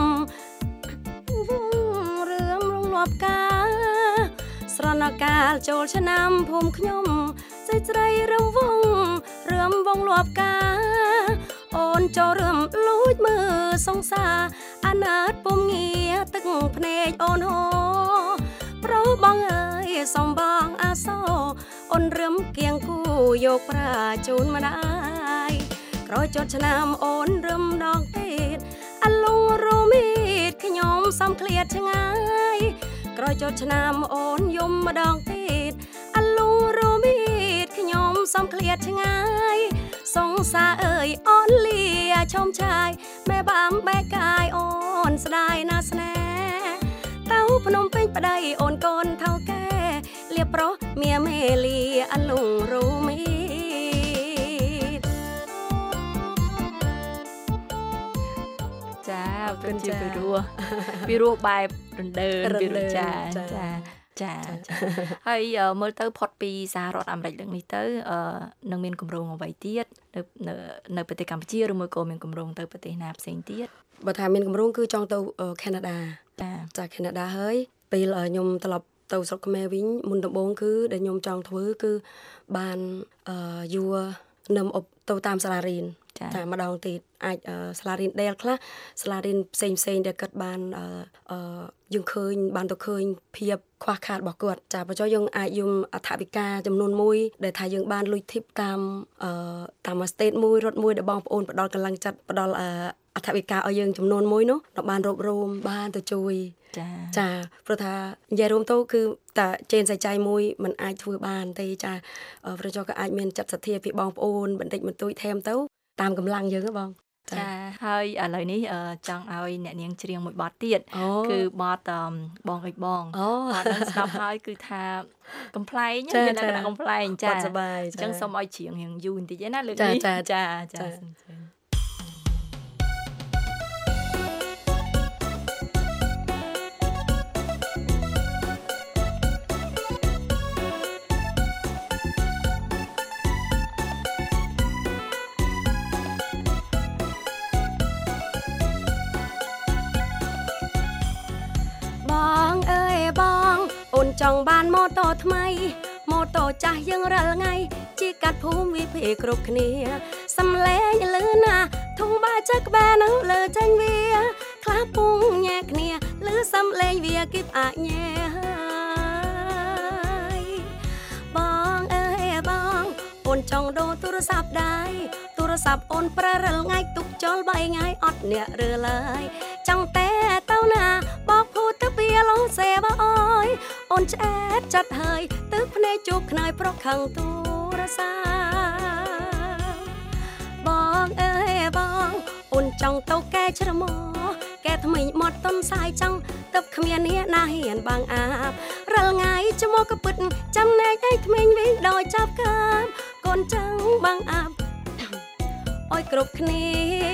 រឿងរងលាប់ការស្រណកាលចូលឆ្នាំភូមិខ្ញុំស្រីរំវងលាប់ការអូនចូលរំលួចមើលសង្សារអាណើតពុំងារទឹកភ្នែកអូនហូប្របងអើយសំបងអាសោអូនរឹមគៀងគូយកប្រាជូនម្ដាយក្រោយចុតឆ្នាំអូនរឹមដងទៀតអលងរមីតខ្ញុំសំឃ្លាតឆ្ងាយក្រោយចុតឆ្នាំអូនយំម្ដងទៀតអលងរមីតខ្ញុំសំឃ្លាតឆ្ងាយសងសាអើយអូនលាឈុំឆាយម៉ែបាំបែកកាយអូនស្ដាយណាស់ស្នេហ៍តៅភ្នំពេញប្តីអូនកូនថៅកែលៀបប្រុសមៀមេលីអលងរមីចាពិតជាពីរោះបែបរណ្ដើនពីរោះចាហើយមើលទៅផុតពីសហរដ្ឋអាមេរិកលើកនេះទៅនឹងមានគម្រោងអ្វីទៀតនៅប្រទេសកម្ពុជាឬមួយក៏មានគម្រោងទៅប្រទេសណាផ្សេងទៀតបើថាមានគម្រោងគឺចង់ទៅកាណាដាចាកាណាដាហើយពេលខ្ញុំត្រឡប់ទៅស្រុកខ្មែរវិញមុនដំបូងគឺដែលខ្ញុំចង់ធ្វើគឺបានយួរនឹមអុបទៅតាមសាលារៀនតែម្ដងទៀតអាចសាលារៀនដែលខ្លះសាលារៀនផ្សេងដែលគាត់បានយើងឃើញបានទៅឃើញភាពខ្វះខាតរបស់គាត់ចាបើចុះយើងអាចយំអថវិកាចំនួនមួយដែលថាយើងបានលុយធីបតាម state មួយរត់មួយដែលបងប្អូនផ្ដល់កម្លាំងចិត្តផ្ដល់អថវិកាឲ្យយើងចំនួនមួយនោះដល់បានរករួមបានទៅជួយចាព្រោះថានិយាយរួមទៅគឺតាចេនសច្ច័យមួយมันអាចធ្វើបានទេចាព្រោះចុះក៏អាចមានចិត្តសទ្ធាពីបងប្អូនបន្តិចបន្តួចថែមទៅតាមកម្លាំងយើងហ៎បងចាហើយឥឡូវនេះចង់ឲ្យអ្នកនាងច្រៀងមួយបទទៀតគឺបទបងអើយបងបទហ្នឹងស្ដាប់ហើយគឺថាកំ pl ែងមានតែកំ pl ែងចាសប្បាយអញ្ចឹងសូមឲ្យច្រៀងរៀងយូរបន្តិចណាលើកនេះចាចង់បានម៉ូតូថ្មីម៉ូតូចាស់យើងរាល់ថ្ងៃជាកាត់ភូមិវិភេគ្រប់គ្នាសំឡេងលឺណាធុងបាចក្បែរនឹងលើចាញ់វាខ្លះពុងញ៉ែគ្នាលឺសំឡេងវាគិបអាញ៉ែបងអើយបងអូនចង់ដូរទូរស័ព្ទដៃទូរស័ព្ទអូនប្រើរាល់ថ្ងៃទុកចោល3ថ្ងៃអត់អ្នករើឡើយចង់តែទៅណាបោកភូទៅពីឡងសេបអើយអូនឆ្អែតចាត់ហើយទឹកភ្នែកជោគខ្នើយប្រុសខឹងទូរស័ព្ទបងអើយបងអូនចង់ទៅកែច្រមុះកែថ្មីមាត់តុនសាយចង់ទឹកគ្មាននេះណាហ៊ានបាំងអាបរាល់ថ្ងៃច្មោះក៏ពិតចំណែកឯថ្មីវិញដោយចាប់កាបកូនចង់បាំងអាបអើយគ្រប់គ្នា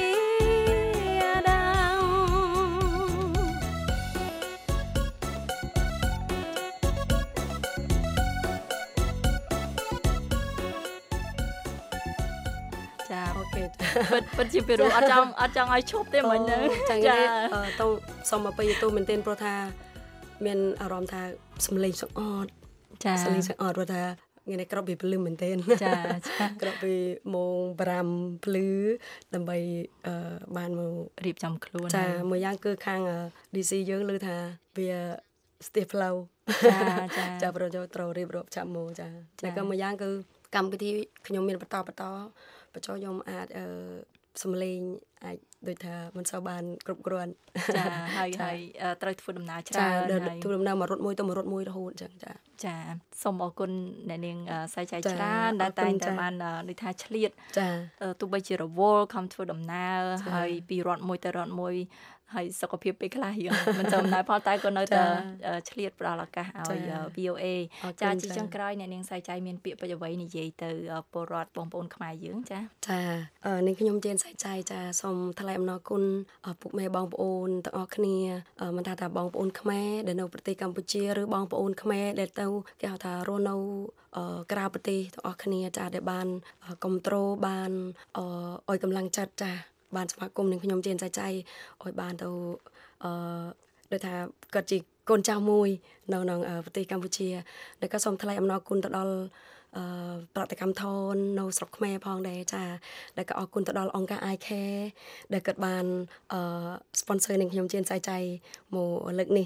ពិតជាពីរោះអត់ចង់ឲ្យឈប់ទេមិញហ្នឹងចាទៅសុំអបិយទោសមែនទែនព្រោះថាមានអារម្មណ៍ថាសំឡេងស្អត់សំឡេងស្អត់ព្រោះថាថ្ងៃនេះក្របពីភ្លឺមែនទែនក្របពីម៉ោង5ភ្លឺដើម្បីបានមករៀបចំខ្លួនចាមួយយ៉ាងគឺខាង DC យើងឮថាវាស្ទះផ្លូវចាប្រយោជន៍ត្រូវរៀបរាប់ចាំមកចាតែក៏មួយយ៉ាងគឺកម្មវិធីខ្ញុំមានបន្តបញ្ចុះខ្ញុំអាចសំឡេងអាចដូចថាមិនសូវបានគ្រប់គ្រាន់ចាហើយត្រូវធ្វើដំណើរច្រើនហើយធ្វើដំណើរមករត់មួយទៅមករត់មួយរហូតអញ្ចឹងចាសូមអរគុណអ្នកនាងសៃចៃច្រើនដែលតែងតែបានដូចថាឆ្លៀតទោះបីជារវល់ខំធ្វើដំណើរហើយពីរត់មួយទៅរត់មួយហើយសុខភាពពេលខ្លះរៀងមិនចំណាយផលតែក៏នៅតែឆ្លៀតផ្ដល់ឱកាសឲ្យ VOA ចាជាចុងក្រោយអ្នកនាងសៃចៃមានពាក្យពេចន៍អ្វីនិយាយទៅពលរដ្ឋបងប្អូនខ្មែរយើងចានាងខ្ញុំចេនសៃចៃចាសូមថ្លែងអំណរគុណពុកម៉ែបងប្អូនទាំងអស់គ្នាមិនថាបងប្អូនខ្មែរដែលនៅប្រទេសកម្ពុជាឬបងប្អូនខ្មែរដែលទៅគេហៅថារស់នៅក្រៅប្រទេសទាំងអស់គ្នាចាដែលបានគ្រប់គ្រងបានឲ្យកម្លាំងចិត្តចាបានស្វាគមន៍នឹងខ្ញុំចេនសៃចៃឲ្យបានទៅដូចថាគាត់ជាកូនចៅមួយនៅក្នុងប្រទេសកម្ពុជាដែលក៏សូមថ្លែងអំណរគុណទៅដល់ប្រតិកម្មធននៅស្រុកខ្មែរផងដែរចាដែលក៏អរគុណទៅដល់អង្គការ IK ដែលគាត់បានsponsor នឹងខ្ញុំចេនសៃចៃមកលើកនេះចា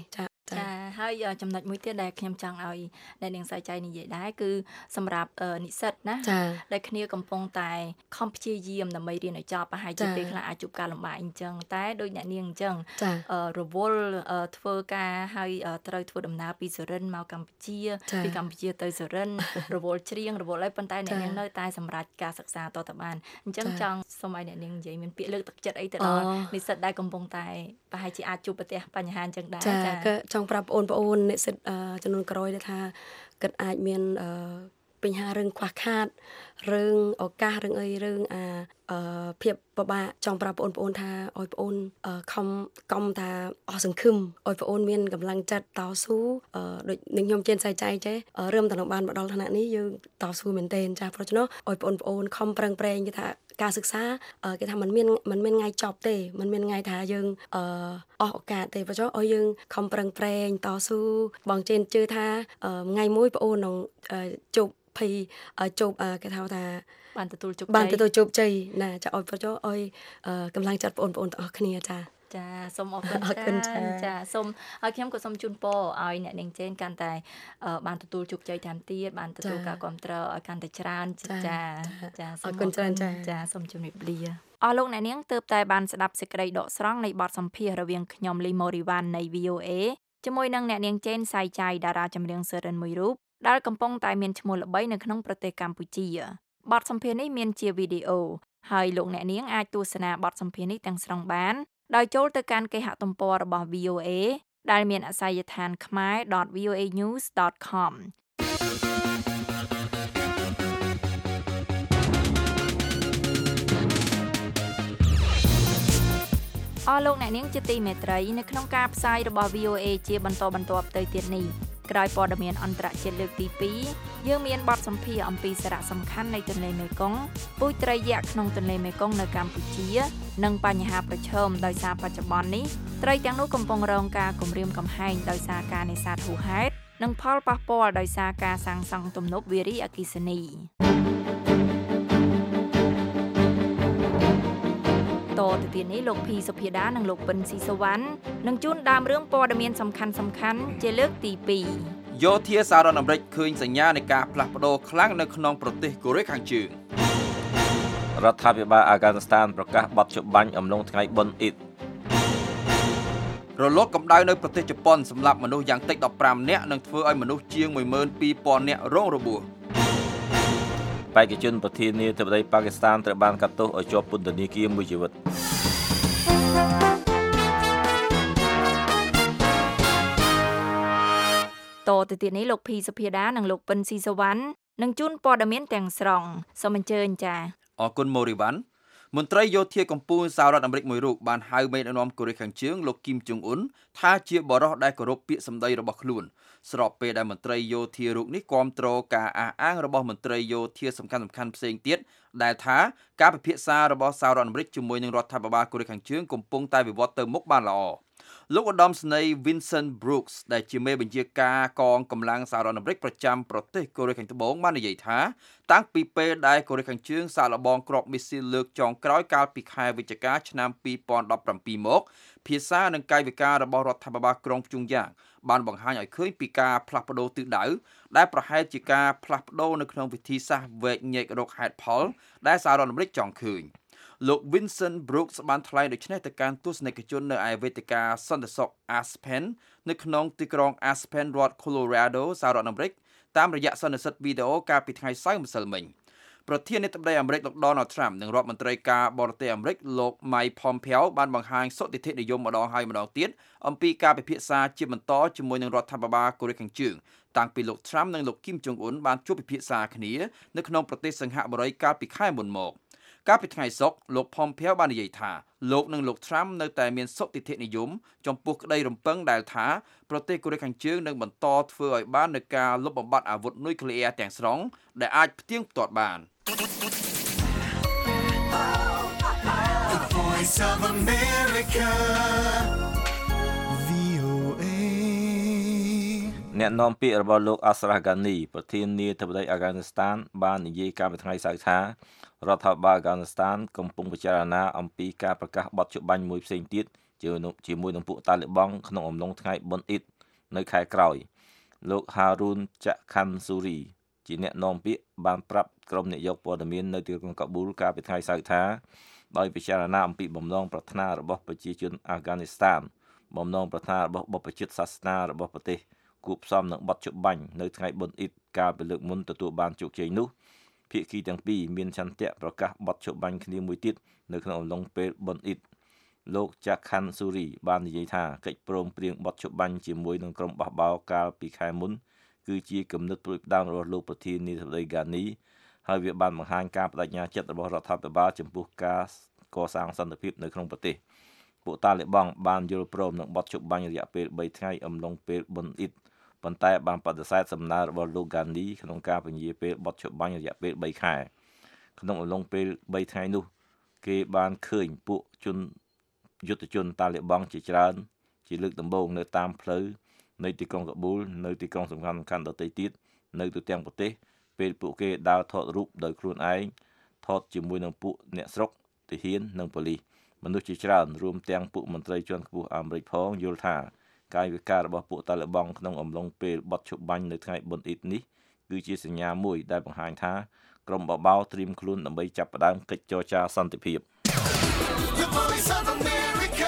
ចាហើយចំណុចមួយទៀតដែលខ្ញុំចង់ឲ្យអ្នកនាងសៃចៃនិយាយដែរគឺសម្រាប់និស្សិតណាដែលគ្នាកំពុងតែខំព្យាយាមដើម្បីរៀនឲ្យចប់ប្រហែលជាពេលខ្លះអាចជួបការលំបាកអញ្ចឹងតែដូចអ្នកនាងអញ្ចឹងរវល់ធ្វើការហើយត្រូវធ្វើដំណើរពីសុរិន្ទមកកម្ពុជាពីកម្ពុជាទៅសុរិន្ទរវល់ច្រៀងរវល់អីប៉ុន្តែអ្នកនាងនៅតែសម្រេចការសិក្សាតទៅបានអញ្ចឹងចង់សូមឲ្យអ្នកនាងនិយាយមានពាក្យលើកទឹកចិត្តអីទៅដល់និស្សិតដែលកំពុងតែប្រហែលជាអាចជួបប្រទះបញ្ហាអញ្ចឹងដែរចាក៏ចង់ប្រាប់បងប្អូននិស្សិតចំនួនក្រោយដែរថាគិតអាចមានបញ្ហារឿងខ្វះខាតរឿងឱកាសរឿងអីរឿងភាពពិបាកចង់ប្រាប់បងប្អូនថាឲ្យបងប្អូនខំកំថាអស់សង្ឃឹមឲ្យបងប្អូនមានកម្លាំងចិត្តតស៊ូដូចនឹងខ្ញុំចេញសៃចៃចេះរឿមតែនឹងបានមកដល់ឋានៈនេះយើងតស៊ូមែនទែនចាស់ព្រោះฉะนั้นឲ្យបងប្អូនខំប្រឹងប្រែងគេថាការសិក្សាគេថាมันមានថ្ងៃចប់ទេมันមានថ្ងៃថាយើងអស់ឱកាសទេព្រោះฉะนั้นឲ្យយើងខំប្រឹងប្រែងតស៊ូបងចេញជឿថាថ្ងៃមួយបងប្អូននឹងជោគជោគគេថាបានទទួលជោគជ័យណាចាឲ្យប្រចោឲ្យកម្លាំងចិត្តបងប្អូនទាំងអស់គ្នាចាសូមអរគុណចាសូមហើយខ្ញុំក៏សូមជូនពរឲ្យអ្នកនាងចេនកាន់តែបានទទួលជោគជ័យតាមទៀតបានទទួលការគាំទ្រឲ្យកាន់តែច្រើនចាសូមអរគុណច្រើនចាសូមជម្រាបលាអស់លោកអ្នកនាងទើបតែបានស្ដាប់សេចក្តីដកស្រង់នៃបទសម្ភាសន៍រវាងខ្ញុំលីម៉ូរីវ៉ាន់នៃ VOA ជាមួយនឹងអ្នកនាងចេនសៃចៃតារាចម្រៀងសិរិនមួយរូបដែលកំពុងតែមានឈ្មោះល្បីនៅក្នុងប្រទេសកម្ពុជាបទសម្ភាសន៍នេះមានជាវីដេអូហើយលោកអ្នកនាងអាចទស្សនាបទសម្ភាសន៍នេះទាំងស្រុងបានដោយចូលទៅកាន់គេហទំព័ររបស់ VOA ដែលមានអាសយដ្ឋាន khmer.voanews.com អស់លោកអ្នកនាងជាទីមេត្រីនៅក្នុងការផ្សាយរបស់ VOA ជាបន្តបន្ទាប់ទៅទៀតនេះក្រោយព័ត៌មានអន្តរជាតិលើកទី2យើងមានបទសម្ភាសន៍អំពីសារៈសំខាន់នៃទន្លេមេគង្គពូជត្រីយក្សក្នុងទន្លេមេគង្គនៅកម្ពុជានិងបញ្ហាប្រឈមដោយសារបច្ចុប្បន្ននេះត្រីទាំងនោះកំពុងរងការគំរាមកំហែងដោយសារការនេសាទហួសហេតុនិងផលប៉ះពាល់ដោយសារការសាងសង់ទំនប់វារីអគ្គិសនីតទៅទៀតនេះលោកភីសុភាដានិងលោកពិនស៊ីសវណ្ណនឹងជួនដើមរឿងព័ត៌មានសំខាន់ជាលើកទី2 យោធាសហរដ្ឋអាមេរិកឃើញសញ្ញានៃការផ្លាស់ប្ដូរខ្លាំងនៅក្នុងប្រទេសកូរ៉េខាងជើងរដ្ឋាភិបាលអាហ្គានីស្ថានប្រកាសបទច្បាញ់អំឡុងថ្ងៃបុណ្យអ៊ីដរលកកម្ដៅនៅប្រទេសជប៉ុនសម្លាប់មនុស្សយ៉ាងតិច15នាក់និងធ្វើឲ្យមនុស្សជាង 12,000 នាក់រងរបួសបេក្ខជនប្រធានាធិបតីប៉ាគីស្ថានត្រូវបានកាត់ទោសឲ្យជាប់ពន្ធនាគារមួយជីវិតតទៅទៀតនេះលោកភីសុភាដានិងលោកពិនស៊ីសវណ្ណនឹងជូនព័ត៌មានទាំងស្រុងសូមអញ្ជើញចាអរគុណម៉ូរីវ៉ាន់មន្ត្រីយោធាកម្ពុជាសហរដ្ឋអាមេរិកមួយរូបបានហៅមេដឹកនាំកូរ៉េខាងជើងលោកគីមចុងអ៊ុនថាជាបរិសុទ្ធដែលគោរពពាក្យសម្ដីរបស់ខ្លួនស្របពេលដែលមន្ត្រីយោធារូបនេះគាំទ្រការអះអាងរបស់មន្ត្រីយោធាសំខាន់ៗផ្សេងទៀតដែលថាការពិភាក្សារបស់សហរដ្ឋអាមេរិកជាមួយនឹងរដ្ឋាភិបាលកូរ៉េខាងជើងកំពុងតែវិវត្តទៅមុខបានល្អលោកឧត្តមសេនីយ៍ Vincent Brooks ដែលជាមេបញ្ជាការកងកម្លាំងសហរដ្ឋអាមេរិកប្រចាំប្រទេសកូរ៉េខាងត្បូងបាននិយាយថាតាំងពីពេលដែលកូរ៉េខាងជើងសាកល្បងគ្រាប់មីស៊ីលលើកចុងក្រោយកាលពីខែវិច្ឆិកាឆ្នាំ2017មកភាសានិងកាយវិការរបស់រដ្ឋាភិបាលក្រុងភ្យុងយ៉ាងបានបង្ហាញឲ្យឃើញពីការផ្លាស់ប្ដូរទិសដៅដែលប្រហែលជាការផ្លាស់ប្ដូរនៅក្នុងវិធីសាស្ត្រវែកញែករកហេតុផលដែលសហរដ្ឋអាមេរិកចង់ឃើញលោក Vincent Brooks បានថ្លែងដូចនេះទៅកាន់ទស្សនិកជននៅឯវេទិកាសន្តិសុខ Aspen នៅក្នុងទីក្រុង Aspen រដ្ឋ Colorado សហរដ្ឋអាមេរិកតាមរយៈសន្និសីទវីដេអូកាលពីថ្ងៃសៅរ៍ម្សិលមិញប្រធានាធិបតីអាមេរិកលោក Donald Trump និងរដ្ឋមន្ត្រីការបរទេសអាមេរិកលោក Mike Pompeo បានបង្ហាញសុទិដ្ឋិនិយមម្ដងហើយម្ដងទៀតអំពីការពិភាក្សាជាបន្តជាមួយនឹងរដ្ឋាភិបាលកូរ៉េខាងជើងតាំងពីលោក Trump និងលោក Kim Jong Un បានជួបពិភាក្សាគ្នានៅក្នុងប្រទេសសិង្ហបុរីកាលពីខែមុនមកកាលពីថ្ងៃសុក្រលោក Pompeo បាននិយាយថាលោកនិងលោក Trump នៅតែមានសុទិដ្ឋិនិយមចំពោះក្តីរំពឹងដែលថាប្រទេសកូរ៉េខាងជើងនឹងបន្តធ្វើឲ្យបាននូវការលុបបំបាត់អាវុធនុយក្លេអ៊ែរទាំងស្រុងដែលអាចផ្ទៀងផ្ទាត់បាន Voice of America VOA អ្នកនាំពាក្យរបស់លោក Ashraf Ghani ប្រធានាធិបតីអាហ្គានីស្ថានបាននិយាយកាលពីថ្ងៃសៅរ៍ថារដ្ឋាភិបាលអាហ្គានីស្ថានកំពុងពិចារណាអំពីការប្រកាសបទច្បាញ់មួយផ្សេងទៀតជាមួយនឹងពួកតាលីបង់ក្នុងអំឡុងថ្ងៃបុណ្យអ៊ីដនៅខែក្រោយលោក Harun Chakhansuri ជាអ្នកនាំពាក្យបានប្រាប់ក្រុមអ្នកយកព័ត៌មាននៅទីក្រុងកាប៊ូលកាលពីថ្ងៃសៅរ៍ថាដោយពិចារណាអំពីបំណងប្រាថ្នារបស់ប្រជាជនអាហ្គានីស្ថានបំណងប្រាថ្នារបស់បព្វជិតសាសនារបស់ប្រទេសគួបផ្សំនឹងបទច្បាញ់នៅថ្ងៃបុណ្យអ៊ីឌកាលពីលើកមុនទទួលបានជោគជ័យនោះភាគីទាំងពីរមានឆន្ទៈប្រកាសបទច្បាញ់គ្នាមួយទៀតនៅក្នុងអំឡុងពេលបុណ្យអ៊ីឌលោក Chakhansuri បាននិយាយថាកិច្ចព្រមព្រៀងបទច្បាញ់ជាមួយនឹងក្រុមបះបោរកាលពីខែមុនគឺជាគំនិតផ្ដួចផ្ដើមរបស់លោកប្រធានាធិបតី Ghani ហើយវាបានបង្ហាញការបដិញ្ញាចិត្តរបស់រដ្ឋាភិបាលចំពោះការកសាងសន្តិភាពនៅក្នុងប្រទេសពួកតាលីបង់បានយល់ព្រមនឹងបទច្បាញ់រយៈពេល3ថ្ងៃអំឡុងពេលបុណ្យអ៊ីឌប៉ុន្តែបានបដិសេធសំណើរបស់លោក Ghani ក្នុងការពន្យាពេលបទច្បាញ់រយៈពេល3ខែក្នុងអំឡុងពេល3ថ្ងៃនោះគេបានឃើញពួកយុទ្ធជនតាលីបង់ជាច្រើនជាលើកដំបូងនៅតាមផ្លូវនៃទីក្រុងកាប៊ូលនៅទីក្រុងសំខាន់ៗដទៃទៀតនៅទូទាំងប្រទេសពេលពួកគេដើរថតរូបដោយខ្លួនឯងថតជាមួយនឹងពួកអ្នកស្រុកទាហាននិងប៉ូលីសមនុស្សជាច្រើនរួមទាំងពួកមន្ត្រីជាន់ខ្ពស់អាមេរិកផងយល់ថាកាយវិការរបស់ពួកតាលីបង់ក្នុងអំឡុងពេលបទច្បាញ់នៅថ្ងៃបុណ្យអ៊ីឌនេះគឺជាសញ្ញាមួយដែលបង្ហាញថាក្រុមបបោរត្រៀមខ្លួនដើម្បីចាប់ផ្ដើមកិច្ចចរចាសន្តិភាព The Voice of America.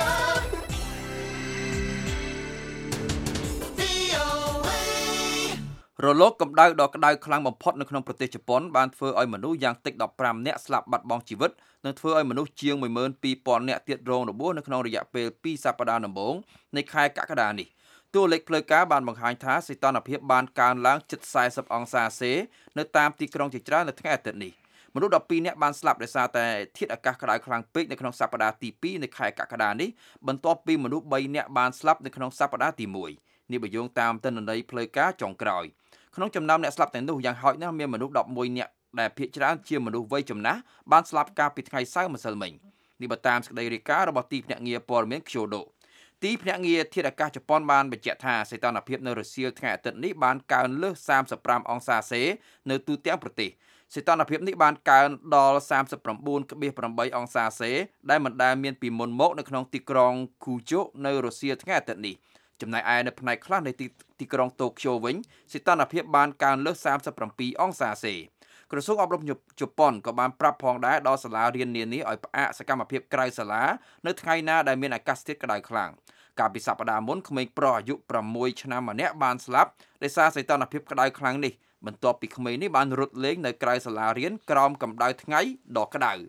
VOA. រលកកម្ដៅដ៏ក្ដៅខ្លាំងបំផុតនៅក្នុងប្រទេសជប៉ុនបានធ្វើឲ្យមនុស្សយ៉ាងតិច15នាក់ស្លាប់បាត់បង់ជីវិតនិងធ្វើឲ្យមនុស្សជាង 12000 នាក់ទៀតរងរបួសនៅក្នុងរយៈពេល2សប្តាហ៍ដំបូងនៃខែកក្កដានេះតួលេខផ្លូវការបានបង្ហាញថាសីតុណ្ហភាពបានកើនឡើងជិត40អង្សាសេនៅតាមទីក្រុងជាច្រើននៅថ្ងៃអាទិត្យនេះមនុស្ស12នាក់បានស្លាប់ដោយសារតែធាតុអាកាសក្តៅខ្លាំងពេកនៅក្នុងសប្តាហ៍ទី2នៃខែកក្កដានេះបន្ទាប់ពីមនុស្ស3នាក់បានស្លាប់នៅក្នុងសប្តាហ៍ទី1នេះបើយោងតាមទិន្នន័យផ្លូវការចុងក្រោយក្នុងចំណោមអ្នកស្លាប់ទាំងនោះយ៉ាងហោចណាស់មានមនុស្ស11នាក់ដែលភាគច្រើនជាមនុស្សវ័យចំណាស់បានស្លាប់កាលពីថ្ងៃសៅរ៍ម្សិលមិញនេះបើតាមសេចក្តីរាយការណ៍របស់ទីភ្នាក់ងារព័ត៌មាន Kyodo ទីភ្នាក់ងារធាតុអាកាសជប៉ុនបានបញ្ជាក់ថាសីតុណ្ហភាពនៅរសៀលថ្ងៃអាទិត្យនេះបានកើនលើស35អង្សាសេនៅទូទាំងប្រទេសសីតុណ្ហភាពនេះបានកើនដល់ 39.8 អង្សាសេដែលមិនដែលមានពីមុនមកនៅក្នុងទីក្រុង Kujo នៅរសៀលថ្ងៃអាទិត្យនេះចំណែកឯនៅផ្នែកខ្លះនៃទីក្រុងតូក្យូវិញសីតុណ្ហភាពបានកើនលើស37អង្សាសេក្រសួងអប់រំជប៉ុនក៏បានប្រាប់ផងដែរដល់សាលារៀននានាឲ្យផ្អាកសកម្មភាពក្រៅសាលានៅថ្ងៃណាដែលមានអាកាសធាតុក្តៅខ្លាំងកាលពីសប្តាហ៍មុនក្មេងប្រុសអាយុ6ឆ្នាំម្នាក់បានស្លាប់ដោយសារសីតុណ្ហភាពក្តៅខ្លាំងនេះបន្ទាប់ពីក្មេងនេះបានរត់លេងនៅក្រៅសាលារៀនក្រោមកម្ដៅថ្ងៃដ៏ក្តៅ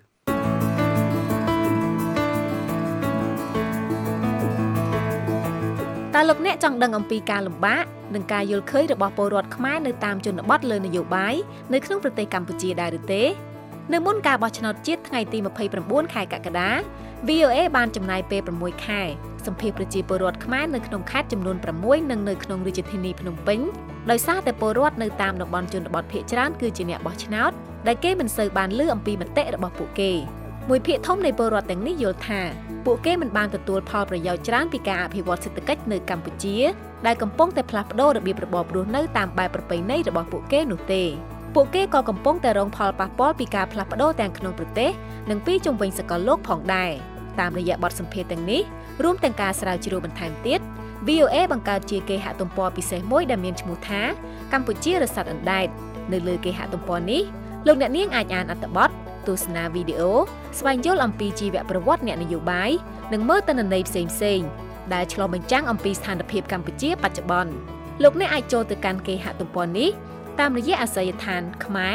តើលោកអ្នកចង់ដឹងអំពីការលំបាកនិងការយល់ឃើញរបស់ពលរដ្ឋខ្មែរនៅតាមជនបទលើនយោបាយនៅក្នុងប្រទេសកម្ពុជាដែរឬទេនៅមុនការបោះឆ្នោតជាតិថ្ងៃទី29ខែកក្កដា VOA បានចំណាយពេល6ខែសម្ភាសប្រជាពលរដ្ឋខ្មែរនៅក្នុងខេត្តចំនួន6និងនៅក្នុងរាជធានីភ្នំពេញដោយសារតែពលរដ្ឋនៅតាមតំបន់ជនបទភាគច្រើនគឺជាអ្នកបោះឆ្នោតដែលគេមិនសូវបានឮអំពីមតិរបស់ពួកគេមួយភាគធំនៃពលរដ្ឋទាំងនេះយល់ថាពួកគេមិនបានទទួលផលប្រយោជន៍ច្រើនពីការអភិវឌ្ឍសេដ្ឋកិច្ចនៅកម្ពុជាដែលកំពុងតែផ្លាស់ប្ដូររបៀបរបបរស់នៅតាមបែបប្រពៃណីរបស់ពួកគេនោះទេពួកគេក៏កំពុងតែរងផលប៉ះពាល់ពីការផ្លាស់ប្ដូរទាំងក្នុងប្រទេសនិងពីជុំវិញសកលលោកផងដែរតាមរយៈបទសម្ភាសន៍ទាំងនេះរួមទាំងការស្រាវជ្រាវបន្ថែមទៀត VOA បង្កើតជាគេហទំព័រពិសេសមួយដែលមានឈ្មោះថាកម្ពុជារស័តអណ្ដែតនៅលើគេហទំព័រនេះលោកអ្នកនាងអាចអានអត្ថបទទស្សនាវីដេអូស្វែងយល់អំពីជីវប្រវត្តិអ្នកនយោបាយនិងមើលទិន្នន័យផ្សេងៗដែលឆ្លុះបញ្ចាំងអំពីស្ថានភាពកម្ពុជាបច្ចុប្បន្នលោកអ្នកអាចចូលទៅកាន់គេហទំព័រនេះតាមរយៈអាសយដ្ឋាន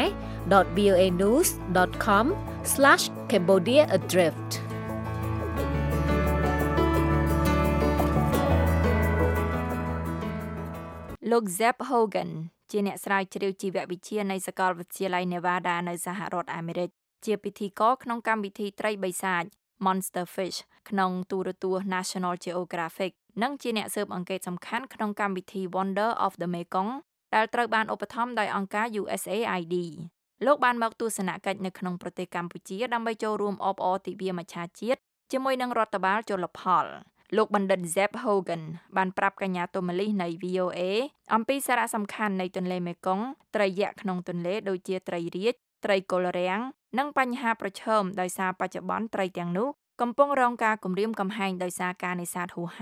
khmer.voanews.com/cambodiaadriftលោក Zeb Hogan ជាអ្នកស្រាវជ្រាវជីវវិទ្យានៃសាកលវិទ្យាល័យ Nevada នៅសហរដ្ឋអាមេរិកជាពិធីករក្នុងកម្មវិធីត្រីបិសាច Monster Fish ក្នុងទូរទស្សន៍ National Geographic និងជាអ្នកស៊ើបអង្កេតសំខាន់ក្នុងកម្មវិធី Wonder of the Mekong ដែលត្រូវបានឧបត្ថម្ភដោយអង្គការ USAID លោកបានមកទស្សនកិច្ចនៅក្នុងប្រទេសកម្ពុជាដើម្បីចូលរួមអបអរទិវាមច្ឆជាតិជាមួយនឹងរដ្ឋបាលជលផលលោកបណ្ឌិត Zeb Hogan បានប្រាប់កញ្ញាតូម៉ាលីសនៃ VOA អំពីសារៈសំខាន់នៃទន្លេមេគង្គត្រីយក្សក្នុងទន្លេដូចជាត្រីរាជត្រីគល់រាំងនិងបញ្ហាប្រឈមដោយសារបច្ចុប្បន្នត្រីទាំងនោះកំពុងរងការគំរាមកំហែងដោយសារការនេសាទហួសហេតុ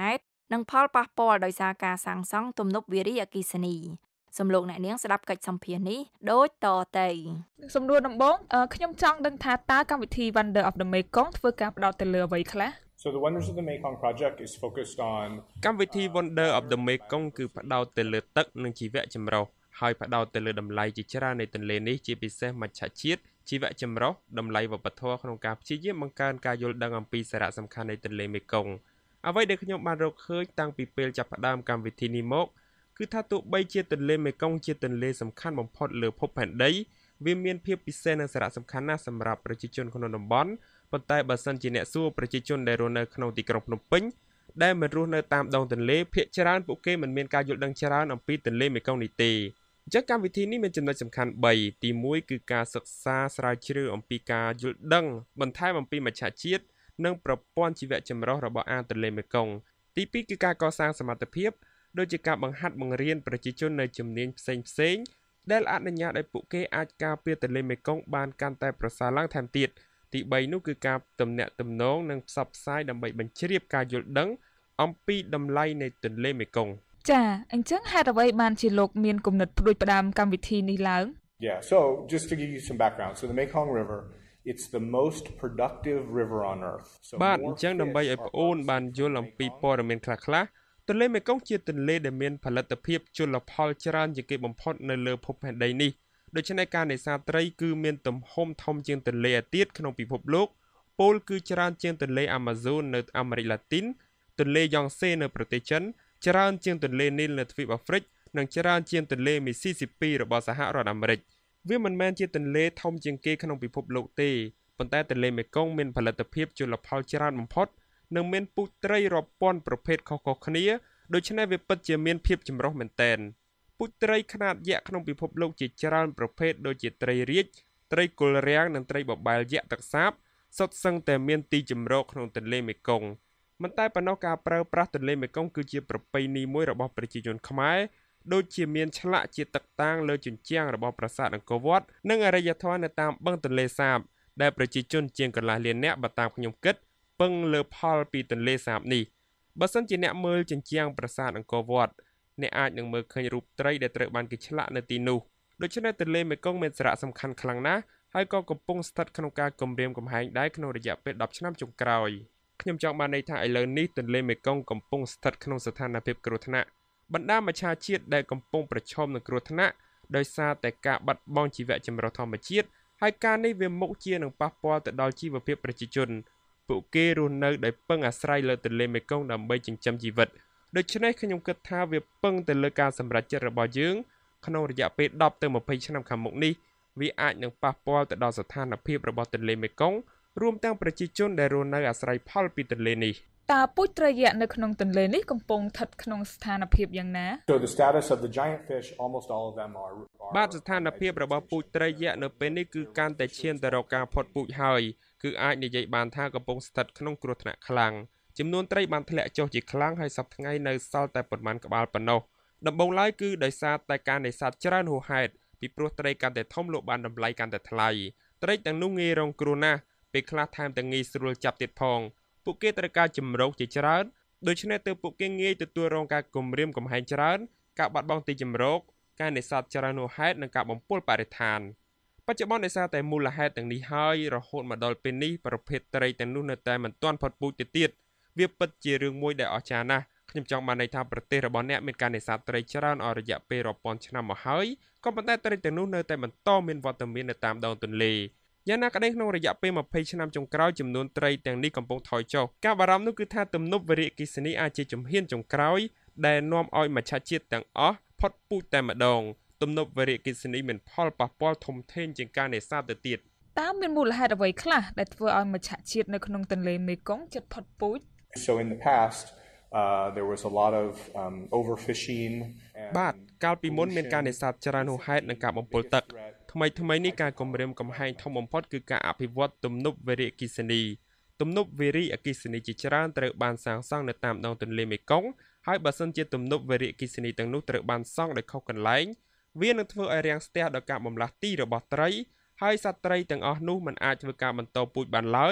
និងផលប៉ះពាល់ដោយសារការសាងសង់ទំនប់វារីអគ្គិសនីសំលោកអ្នកនាងស្ដាប់កិច្ចសម្ភាសន៍នេះដូចតទៅសំណួរដំបូងខ្ញុំចង់ដឹងថាតើកម្មវិធី Wonder of the Mekong ធ្វើការផ្ដោតទៅលើអ្វីខ្លះ So the Wonders of the Mekong project is focused on កម្មវិធី Wonder of the Mekong គឺផ្ដោតទៅលើទឹកនិងជីវៈចម្រុះហើយផ្ដោតទៅលើតម្លៃជាច្រើននៃទន្លេនេះជាពិសេសមច្ឆជាតិជីវៈចម្រុះតម្លៃវប្បធម៌ក្នុងការព្យាយាមបង្កើនការយល់ដឹងអំពីសារៈសំខាន់នៃទន្លេមេគង្គអ្វីដែលខ្ញុំបានរកឃើញតាំងពីពេលចាប់ផ្ដើមកម្មវិធីនេះមកគឺថាទោះបីជាទន្លេមេគង្គជាទន្លេសំខាន់បំផុតលើភពផែនដីវាមានភាពពិសេសនិងសារៈសំខាន់ណាស់សម្រាប់ប្រជាជនក្នុងតំបន់ប៉ុន្តែបើសិនជាអ្នកសួរប្រជាជនដែលរស់នៅក្នុងទីក្រុងភ្នំពេញដែលមិនរស់នៅតាមដងទន្លេភាគច្រើនពួកគេមិនមានការយល់ដឹងច្រើនអំពីទន្លេមេគង្គនេះទេអញ្ចឹងកម្មវិធីនេះមានចំណុចសំខាន់3ទី1គឺការសិក្សាស្រាវជ្រាវអំពីការយល់ដឹងបន្ថែមអំពីមច្ឆជាតិនិងប្រព័ន្ធជីវៈចម្រុះរបស់អាងទន្លេមេគង្គទី2គឺការកសាងសមត្ថភាពដូចជាការបង្ហាត់បង្រៀនប្រជាជននៅជំនាញផ្សេងៗដែលអនុញ្ញាតឲ្យពួកគេអាចការពារទន្លេមេគង្គបានកាន់តែប្រសើរឡើងថែមទៀតទី3នោះគឺការទំនាក់ទំនងនិងផ្សព្វផ្សាយដើម្បីបញ្ជ្រាបការយល់ដឹងអំពីតម្លៃនៃទន្លេមេគង្គចាអញ្ចឹងហេតុអ្វីបានជាលោកមានគំនិតផ្ដួចផ្ដើមកម្មវិធីនេះឡើង Yeah, so just to give you some background. So the Mekong River, it's the most productive river on earth. So បាទអញ្ចឹងដើម្បីឲ្យប្អូនបានយល់អំពីព័ត៌មានខ្លះៗទន្លេមេគង្គជាទន្លេដែលមានផលិតភាពជលផលច្រើនជាងគេបំផុតនៅលើភពផែនដីនេះដូច្នេះការនេសាទត្រីគឺមានទំហំធំជាងទន្លេឯទៀតក្នុងពិភពលោកពោលគឺច្រើនជាងទន្លេអាម៉ាហ្សូននៅអាមេរិកឡាទីនទន្លេយ៉ងសេនៅប្រទេសចិនច្រើនជាងទន្លេនីលនៅទ្វីបអាហ្វ្រិកនិងច្រើនជាងទន្លេមីស៊ីស៊ីពីរបស់សហរដ្ឋអាមេរិកវាមិនមែនជាទន្លេធំជាងគេក្នុងពិភពលោកទេប៉ុន្តែទន្លេមេគង្គមានផលិតភាពជលផលច្រើនបំផុតនិងមានពូជត្រីរាប់ពាន់ប្រភេទខុសៗគ្នាដូច្នេះវាពិតជាមានភាពចម្រុះមែនទែនពូជត្រីខ្នាតយក្សក្នុងពិភពលោកជាច្រើនប្រភេទដូចជាត្រីរាជត្រីគល់រាំងនិងត្រីបបែលយក្សទឹកសាបសុទ្ធសឹងតែមានទីជម្រកក្នុងទន្លេមេគង្គមិនតែប៉ុណ្ណោះការប្រើប្រាស់ទន្លេមេគង្គគឺជាប្រពៃណីមួយរបស់ប្រជាជនខ្មែរដូចជាមានឆ្លាក់ជាទឹកតាងលើជញ្ជាំងរបស់ប្រាសាទអង្គរវត្តនិងអរិយធម៌នៅតាមបឹងទន្លេសាបដែលប្រជាជនជាងកន្លះលាននាក់បើតាមខ្ញុំគិតពឹងលើផលពីទន្លេសាបនេះបើសិនជាអ្នកមើលជញ្ជាំងប្រាសាទអង្គរវត្តអ្នកអាចនឹងមើលឃើញរូបត្រីដែលត្រូវបានគេឆ្លាក់នៅទីនោះដូច្នេះទន្លេមេគង្គមានសារៈសំខាន់ខ្លាំងណាស់ហើយក៏កំពុងស្ថិតក្នុងការគំរាមកំហែងដែរក្នុងរយៈពេល10ឆ្នាំចុងក្រោយខ្ញុំចង់បានន័យថាឥឡូវនេះទន្លេមេគង្គកំពុងស្ថិតក្នុងស្ថានភាពគ្រោះថ្នាក់បណ្ដាមច្ឆជាតិដែលកំពុងប្រឈមនឹងគ្រោះថ្នាក់ដោយសារតែការបាត់បង់ជីវៈចម្រុះធម្មជាតិហើយការនេះវាមុខជានឹងប៉ះពាល់ទៅដល់ជីវភាពប្រជាជនពួកគេរស់នៅដោយពឹងអាស្រ័យលើទន្លេមេគង្គដើម្បីចិញ្ចឹមជីវិតដូច្នេះខ្ញុំគិតថាវាពឹងទៅលើការសម្រេចចិត្តរបស់យើងក្នុងរយៈពេល10ទៅ20ឆ្នាំខាងមុខនេះវាអាចនឹងប៉ះពាល់ទៅដល់ស្ថានភាពរបស់ទន្លេមេគង្គរួមទាំងប្រជាជនដែលរស់នៅអាស្រ័យផលពីទន្លេនេះតើពូជត្រីយក្សនៅក្នុងទន្លេនេះកំពុងស្ថិតក្នុងស្ថានភាពយ៉ាងណា So the status of the giant fish, almost all of them are បាទស្ថានភាពរបស់ពូជត្រីយក្សនៅពេលនេះគឺកាន់តែឈានទៅរកការផុតពូជហើយគឺអាចនិយាយបានថាកំពុងស្ថិតក្នុងគ្រោះថ្នាក់ខ្លាំងចំនួនត្រីបានធ្លាក់ចុះជាខ្លាំងហើយសប្តាហ៍ថ្ងៃនៅសល់តែប៉ុន្មានក្បាលប៉ុណ្ណោះដំបូងឡើយគឺដោយសារតែការនេសាទច្រើនហួសហេតុពីព្រោះត្រីកាន់តែធំលក់បានតម្លៃកាន់តែថ្លៃត្រីទាំងនោះងាយរងគ្រោះណាស់ពេលខ្លះថែមទាំងងាយស្រួលចាប់ទៀតផងពួកគេត្រូវការជំរកជាច្រើនដូច្នេះទើបពួកគេងាយទទួលរងការគំរាមកំហែងច្រើនការបាត់បង់ទីជម្រកការនេសាទច្រើនហួសហេតុនិងការបំពុលបរិស្ថានបច្ចុប្បន្នដោយសារតែមូលហេតុទាំងនេះហើយរហូតមកដល់ពេលនេះប្រភេទត្រីទាំងនោះនៅតែមិនទាន់ផុតពូជទៅទៀតវាពិតជារឿងមួយដែលអស្ចារ្យណាស់ខ្ញុំចង់បានន័យថាប្រទេសរបស់អ្នកមានការនេសាទត្រីច្រើនអស់រយៈពេលរាប់ពាន់ឆ្នាំមកហើយក៏ប៉ុន្តែត្រីទាំងនោះនៅតែបន្តមានវត្តមាននៅតាមដងទន្លេយ៉ាងណាក្តីក្នុងរយៈពេល20ឆ្នាំចុងក្រោយចំនួនត្រីទាំងនេះកំពុងថយចុះការបារម្ភនោះគឺថាទំនប់វារីអគ្គិសនីអាចជាជំហានចុងក្រោយដែលនាំឲ្យមច្ឆជាតិទាំងអស់ផុតពូជតែម្ដងទំនប់វារីអគ្គិសនីមានផលប៉ះពាល់ធំធេងជាងការនេសាទទៅទៀតតើមានមូលហេតុអ្វីខ្លះដែលធ្វើឲ្យមច្ឆជាតិនៅក្នុងទន្លេមេគង្គជិតផុតពូជ So in the past there was a lot of overfishing បាទកាលពីមុនមានការនេសាទច្រើនហួសហេតុនិងការបំពុលទឹកថ្មីនេះការគំរាមកំហែងធំបំផុតគឺការអភិវឌ្ឍទំនប់វារីអគ្គិសនីទំនប់វារីអគ្គិសនីជាច្រើនត្រូវបានសាងសង់នៅតាមដងទន្លេមេគង្គហើយបើសិនជាទំនប់វារីអគ្គិសនីទាំងនោះត្រូវបានសង់ដោយខុសកន្លែងវានឹងធ្វើឲ្យរាំងស្ទះដល់ការបំលាស់ទីរបស់ត្រីហើយសត្វត្រីទាំងអស់នោះមិនអាចធ្វើការបន្តពូជបានឡើយ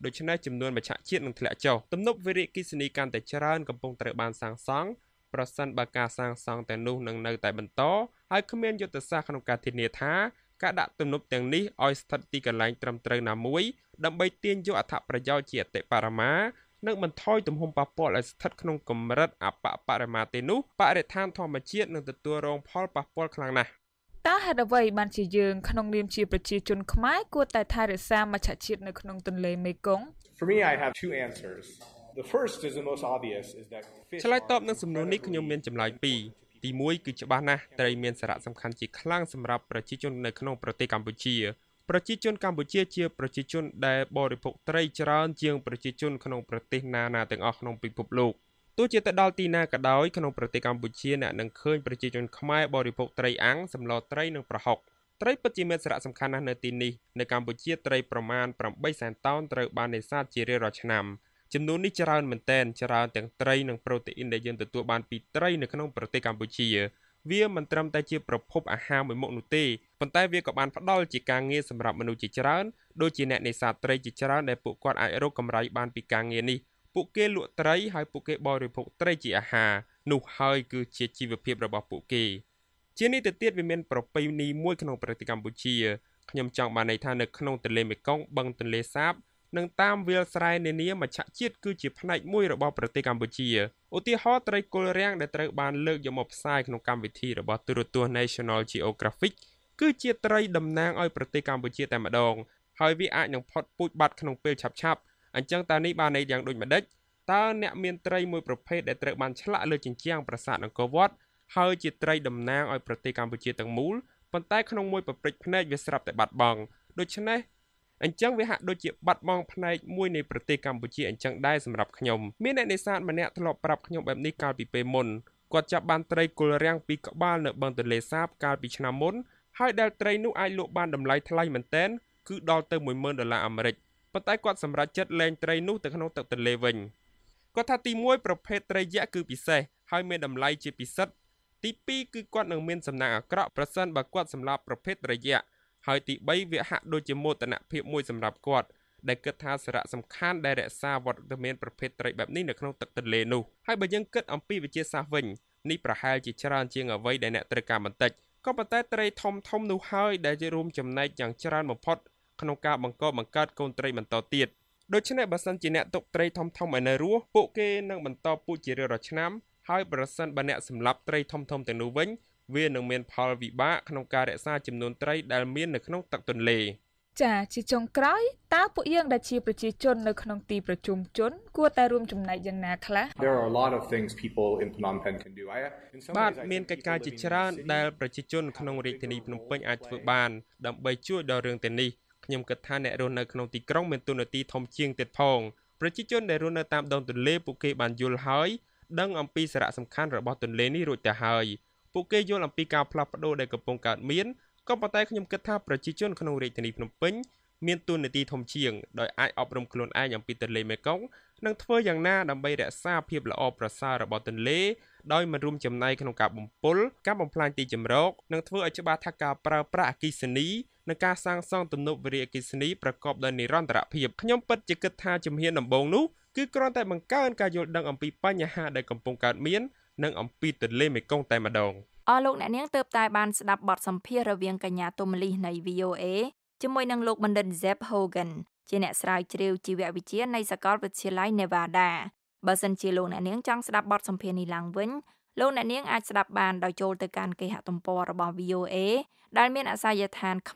ដូច្នេះចំនួនមច្ឆជាតិនឹងធ្លាក់ចុះទំនប់វារីអគ្គិសនីកាន់តែច្រើនកំពុងត្រូវបានសាងសង់ប្រសិនបើការសាងសង់ទាំងនោះនឹងនៅតែបន្តហើយគ្មានយុទ្ធសាស្ត្រក្នុងការធានាថាការដាក់ទំនប់ទាំងនេះឲ្យស្ថិតទីកន្លែងត្រឹមត្រូវណាមួយដើម្បីទាញយកអត្ថប្រយោជន៍ជាអតិបរមានិងបន្ថយទំហំប៉ះពាល់ឲ្យស្ថិតក្នុងកម្រិតអបបរមាទេនោះបរិស្ថានធម្មជាតិនឹងទទួលរងផលប៉ះពាល់ខ្លាំងណាស់តើហេតុអ្វីបានជាយើងក្នុងនាមជាប្រជាជនខ្មែរគួរតែថែរក្សាមច្ឆជាតិនៅក្នុងទន្លេមេគង្គ For me, I have two answers. The first is the most obvious is that fish ឆ្លើយតបនឹងសំណួរនេះខ្ញុំមានចម្លើយពីរទី1គឺច្បាស់ណាស់ត្រីមានសារៈសំខាន់ជាខ្លាំងសម្រាប់ប្រជាជននៅក្នុងប្រទេសកម្ពុជាប្រជាជនកម្ពុជាជាប្រជាជនដែលបរិភោគត្រីច្រើនជាងប្រជាជនក្នុងប្រទេសណាៗទាំងអស់ក្នុងពិភពលោកទោះជាទៅដល់ទីណាក៏ដោយក្នុងប្រទេសកម្ពុជាអ្នកនឹងឃើញប្រជាជនខ្មែរបរិភោគត្រីអាំងសម្លត្រីនិងប្រហុកត្រីពិតជាមានសារៈសំខាន់ណាស់នៅទីនេះនៅកម្ពុជាត្រីប្រមាណ800,000 តោនត្រូវបាននេសាទជារៀងរាល់ឆ្នាំចំនួននេះច្រើនមែនទែនច្រើនទាំងត្រីនិងប្រូតេអ៊ីនដែលយើងទទួលបានពីត្រីនៅក្នុងប្រទេសកម្ពុជាវាមិនត្រឹមតែជាប្រភពអាហារមួយមុខនោះទេប៉ុន្តែវាក៏បានផ្ដល់ជាការងារសម្រាប់មនុស្សជាច្រើនដូចជាអ្នកនេសាទត្រីជាច្រើនដែលពួកគាត់អាចរកកម្រៃបានពីការងារនេះពួកគេលក់ត្រីហើយពួកគេបរិភោគត្រីជាអាហារនោះហើយគឺជាជីវភាពរបស់ពួកគេជានេះទៅទៀតវាមានប្រពៃណីមួយក្នុងប្រទេសកម្ពុជាខ្ញុំចង់បានន័យថានៅក្នុងទន្លេមេគង្គបឹងទន្លេសាបនិងតាមវាលស្រែនានាមច្ឆជាតិគឺជាផ្នែកមួយរបស់ប្រទេសកម្ពុជាឧទាហរណ៍ត្រីគល់រាំងដែលត្រូវបានលើកយកមកផ្សាយក្នុងកម្មវិធីរបស់ទូរទស្សន៍ National Geographic គឺជាត្រីតំណាងឲ្យប្រទេសកម្ពុជាតែម្ដងហើយវាអាចនឹងផុតពូជបាត់ក្នុងពេលឆាប់ៗអញ្ចឹងតើនេះបានន័យយ៉ាងដូចម្ដេចតើអ្នកមានត្រីមួយប្រភេទដែលត្រូវបានឆ្លាក់លើជញ្ជាំងប្រាសាទអង្គរវត្តហើយជាត្រីតំណាងឲ្យប្រទេសកម្ពុជាទាំងមូលប៉ុន្តែក្នុងមួយប្រព្រឹត្តភ្នែកវាស្រាប់តែបាត់បង់ដូច្នេះអញ្ចឹងវាហាក់ដូចជាបាត់បង់ផ្នែកមួយនៃប្រទេសកម្ពុជាអញ្ចឹងដែរសម្រាប់ខ្ញុំមានអ្នកនេសាទម្នាក់ធ្លាប់ប្រាប់ខ្ញុំបែបនេះកាលពីពេលមុនគាត់ចាប់បានត្រីគល់រាំងពីក្បាលនៅបឹងទន្លេសាបកាលពីឆ្នាំមុនហើយដែលត្រីនោះអាចលក់បានតម្លៃថ្លៃមែនទែនគឺដល់ទៅ$10,000 អាមេរិកប៉ុន្តែគាត់សម្រេចចិត្តលែងត្រីនោះទៅក្នុងទឹកទន្លេវិញគាត់ថាទី1ប្រភេទត្រីយក្សគឺពិសេសហើយមានតម្លៃជាពិសិដ្ឋទី2គឺគាត់នឹងមានសំណាងអាក្រក់ប្រសិនបើគាត់សម្លាប់ប្រភេទត្រីយក្សហើយទី3វាហាក់ដូចជាមោទនភាពមួយសម្រាប់គាត់ដែលគិតថាសារៈសំខាន់ដែលរក្សាវត្តមានប្រភេទត្រីបែបនេះនៅក្នុងទឹកទន្លេនោះហើយបើយើងគិតអំពីវិទ្យាសាស្ត្រវិញនេះប្រហែលជាច្រើនជាងអ្វីដែលអ្នកត្រូវការបន្តិចក៏ប៉ុន្តែត្រីធំៗនោះហើយដែលជារួមចំណែកយ៉ាងច្រើនបំផុតក្នុងការបង្កើតកូនត្រីបន្តទៀតដូច្នេះបើសិនជាអ្នកទុកត្រីធំៗឲ្យនៅរស់ពួកគេនឹងបន្តពូជជារៀងរាល់ឆ្នាំហើយប្រសិនបើអ្នកសម្លាប់ត្រីធំៗទាំងនោះវិញវានឹងមានផលវិបាកក្នុងការរក្សាចំនួនត្រីដែលមាននៅក្នុងទឹកទន្លេចាជាចុងក្រោយតើពួកយើងដែលជាប្រជាជននៅក្នុងទីប្រជុំជនគួរតែរួមចំណែកយ៉ាងណាខ្លះ There are a lot of things people in Phnom Penh can do. បាទមានកិច្ចការជាច្រើនដែលប្រជាជនក្នុងរាជធានីភ្នំពេញអាចធ្វើបានដើម្បីជួយដល់រឿងទាំងនេះខ្ញុំគិតថាអ្នករស់នៅក្នុងទីក្រុងមានទូនាទីធំជាងទៀតផងប្រជាជនដែលរស់នៅតាមដងទន្លេពួកគេបានយល់ហើយដឹងអំពីសារៈសំខាន់របស់ទន្លេនេះរួចទៅហើយពួកគេយល់អំពីការផ្លាស់ប្ដូរដែលកំពុងកើតមានក៏ប៉ុន្តែខ្ញុំគិតថាប្រជាជនក្នុងរាជធានីភ្នំពេញមានទូនាទីធំជាងដោយអាចអប់រំខ្លួនឯងអំពីទន្លេមេគង្គនិងធ្វើយ៉ាងណាដើម្បីរក្សាភាពល្អប្រសើររបស់ទន្លេដោយមិនរួមចំណែកក្នុងការបំពុលការបំផ្លាញទីជម្រកនិងធ្វើឲ្យច្បាស់ថាការប្រើប្រាស់អគ្គិសនីនិងការសាងសង់ទំនប់វារីអគ្គិសនីប្រកបដោយនិរន្តរភាពខ្ញុំពិតជាគិតថាជំហានដំបូងនោះគឺគ្រាន់តែបង្កើនការយល់ដឹងអំពីបញ្ហាដែលកំពុងកើតមាននិងអំពីទន្លេមេគង្គតែម្ដងអស់លោកអ្នកនាងទើបតែបានស្ដាប់បទសម្ភាសន៍រវាងកញ្ញាទុំលីសនៃ VOA ជាមួយនឹងលោកបណ្ឌិត Zeb Hogan ជាអ្នកស្រាវជ្រាវជីវវិទ្យានៃសាកលវិទ្យាល័យ Nevada បើសិនជាលោកអ្នកនាងចង់ស្ដាប់បទសម្ភាសន៍នេះឡើងវិញលោកអ្នកនាងអាចស្ដាប់បានដោយចូលទៅកាន់គេហទំព័ររបស់ VOA ដែលមានអាសយដ្ឋាន